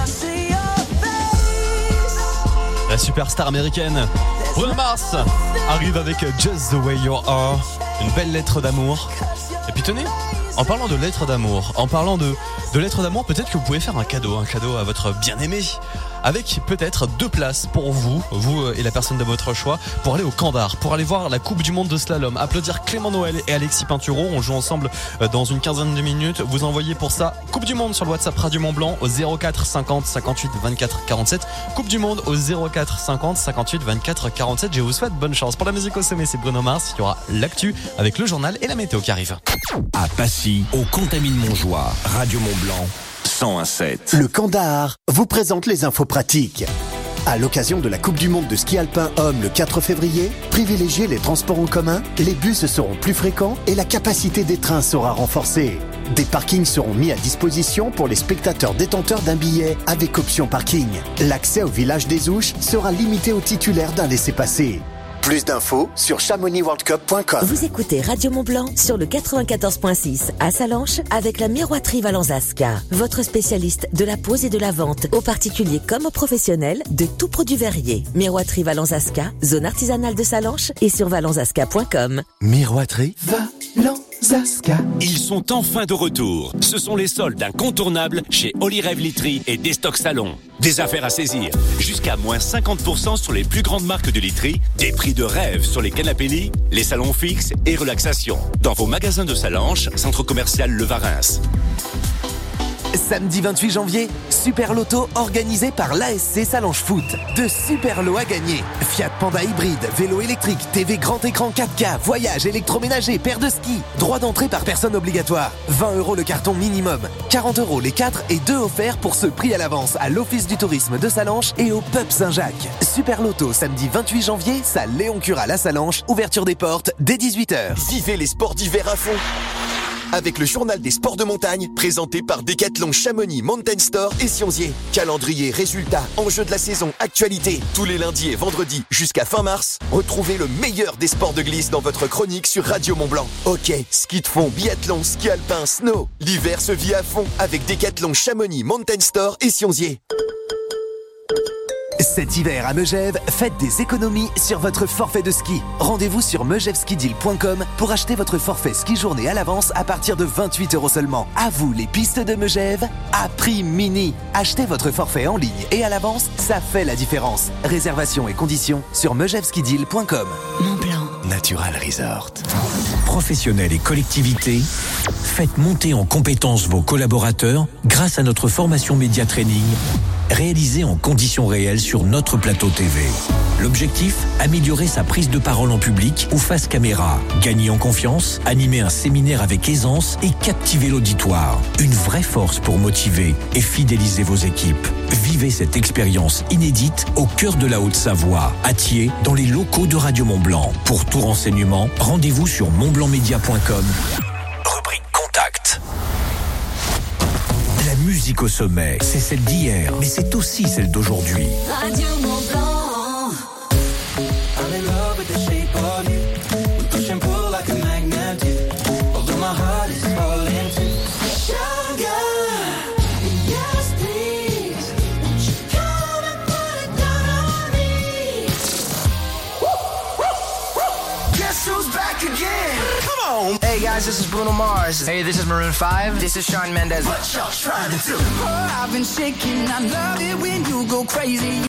La superstar américaine Bruno Mars arrive avec Just the Way You Are, une belle lettre d'amour. Et puis tenez, en parlant de lettres d'amour, en parlant de, de lettres d'amour, peut-être que vous pouvez faire un cadeau, un cadeau à votre bien-aimé. Avec peut-être deux places pour vous, vous et la personne de votre choix, pour aller au Camp d'Art, pour aller voir la Coupe du Monde de slalom, applaudir Clément Noël et Alexis Pinturo. On joue ensemble dans une quinzaine de minutes. Vous envoyez pour ça Coupe du Monde sur le WhatsApp Radio Mont Blanc au zéro quatre cinquante cinquante-huit vingt-quatre quarante-sept. Coupe du Monde au zéro quatre cinquante cinquante-huit vingt-quatre quarante-sept. Je vous souhaite bonne chance. Pour la musique au sommet, c'est Bruno Mars. Il y aura l'actu avec le journal et la météo qui arrive. À Passy, au Contamine-Montjoie, Radio Mont Blanc. cent un sept. Le Camp d'Art vous présente les infos pratiques. À l'occasion de la Coupe du Monde de ski alpin homme le quatre février, privilégiez les transports en commun, les bus seront plus fréquents et la capacité des trains sera renforcée. Des parkings seront mis à disposition pour les spectateurs détenteurs d'un billet avec option parking. L'accès au village des Ouches sera limité aux titulaires d'un laissez-passer. Plus d'infos sur chamonix world cup point com. Vous écoutez Radio Mont Blanc sur le quatre-vingt-quatorze virgule six à Sallanches avec la Miroiterie Valence-Asca. Votre spécialiste de la pose et de la vente aux particuliers comme aux professionnels de tout produit verrier. Miroiterie Valence-Asca, zone artisanale de Sallanches et sur valence asca point com. Miroiterie Valence-Asca. Ils sont enfin de retour. Ce sont les soldes incontournables chez Oli Rêve Literie et Destock Salon. Des affaires à saisir. Jusqu'à moins cinquante pour cent sur les plus grandes marques de literie. Des prix de rêve sur les canapés lits, les salons fixes et relaxation. Dans vos magasins de Sallanches, centre commercial Le Varins. Samedi vingt-huit janvier, Super Loto organisé par l'A S C Sallanches Foot. De super lots à gagner. Fiat Panda hybride, vélo électrique, T V grand écran quatre K, voyage électroménager, paire de ski. Droit d'entrée par personne obligatoire. vingt euros le carton minimum. quarante euros les quatre et deux offerts pour ce prix à l'avance à l'Office du tourisme de Sallanches et au Pub Saint-Jacques. Super Loto, samedi vingt-huit janvier, salle Léon Cural à Sallanches. Ouverture des portes dès dix-huit heures. Vivez les sports d'hiver à fond avec le journal des sports de montagne présenté par Décathlon Chamonix Mountain Store et Sionzier. Calendrier, résultats, enjeux de la saison, actualité. Tous les lundis et vendredis jusqu'à fin mars, retrouvez le meilleur des sports de glisse dans votre chronique sur Radio Mont Blanc. Hockey, ski de fond, biathlon, ski alpin, snow. L'hiver se vit à fond avec Décathlon Chamonix Mountain Store et Sionzier. Cet hiver à Megève, faites des économies sur votre forfait de ski. Rendez-vous sur megève ski deal point com pour acheter votre forfait ski journée à l'avance à partir de vingt-huit euros seulement. À vous les pistes de Megève, à prix mini. Achetez votre forfait en ligne et à l'avance, ça fait la différence. Réservation et conditions sur megève ski deal point com. Mont Blanc. Natural Resort. Professionnels et collectivités, faites monter en compétences vos collaborateurs grâce à notre formation média training réalisée en conditions réelles sur notre plateau T V. L'objectif, améliorer sa prise de parole en public ou face caméra, gagner en confiance, animer un séminaire avec aisance et captiver l'auditoire. Une vraie force pour motiver et fidéliser vos équipes. Vivez cette expérience inédite au cœur de la Haute-Savoie, à Thiers, dans les locaux de Radio Mont Blanc. Pour tout renseignement, rendez-vous sur mont blanc média point com. Rubrique Contact. La musique au sommet, c'est celle d'hier, mais c'est aussi celle d'aujourd'hui. Radio Mont Blanc. I'm in love with the shape of you. We push and pull like a magnet do. Although my heart is falling too. Sugar, yes please. Won't you come and put it down on me? Guess who's back again? Come on. Hey guys, this is Bruno Mars. Hey, this is Maroon five. This is Shawn Mendes. What y'all trying to do? Oh, I've been shaking. I love it when you go crazy.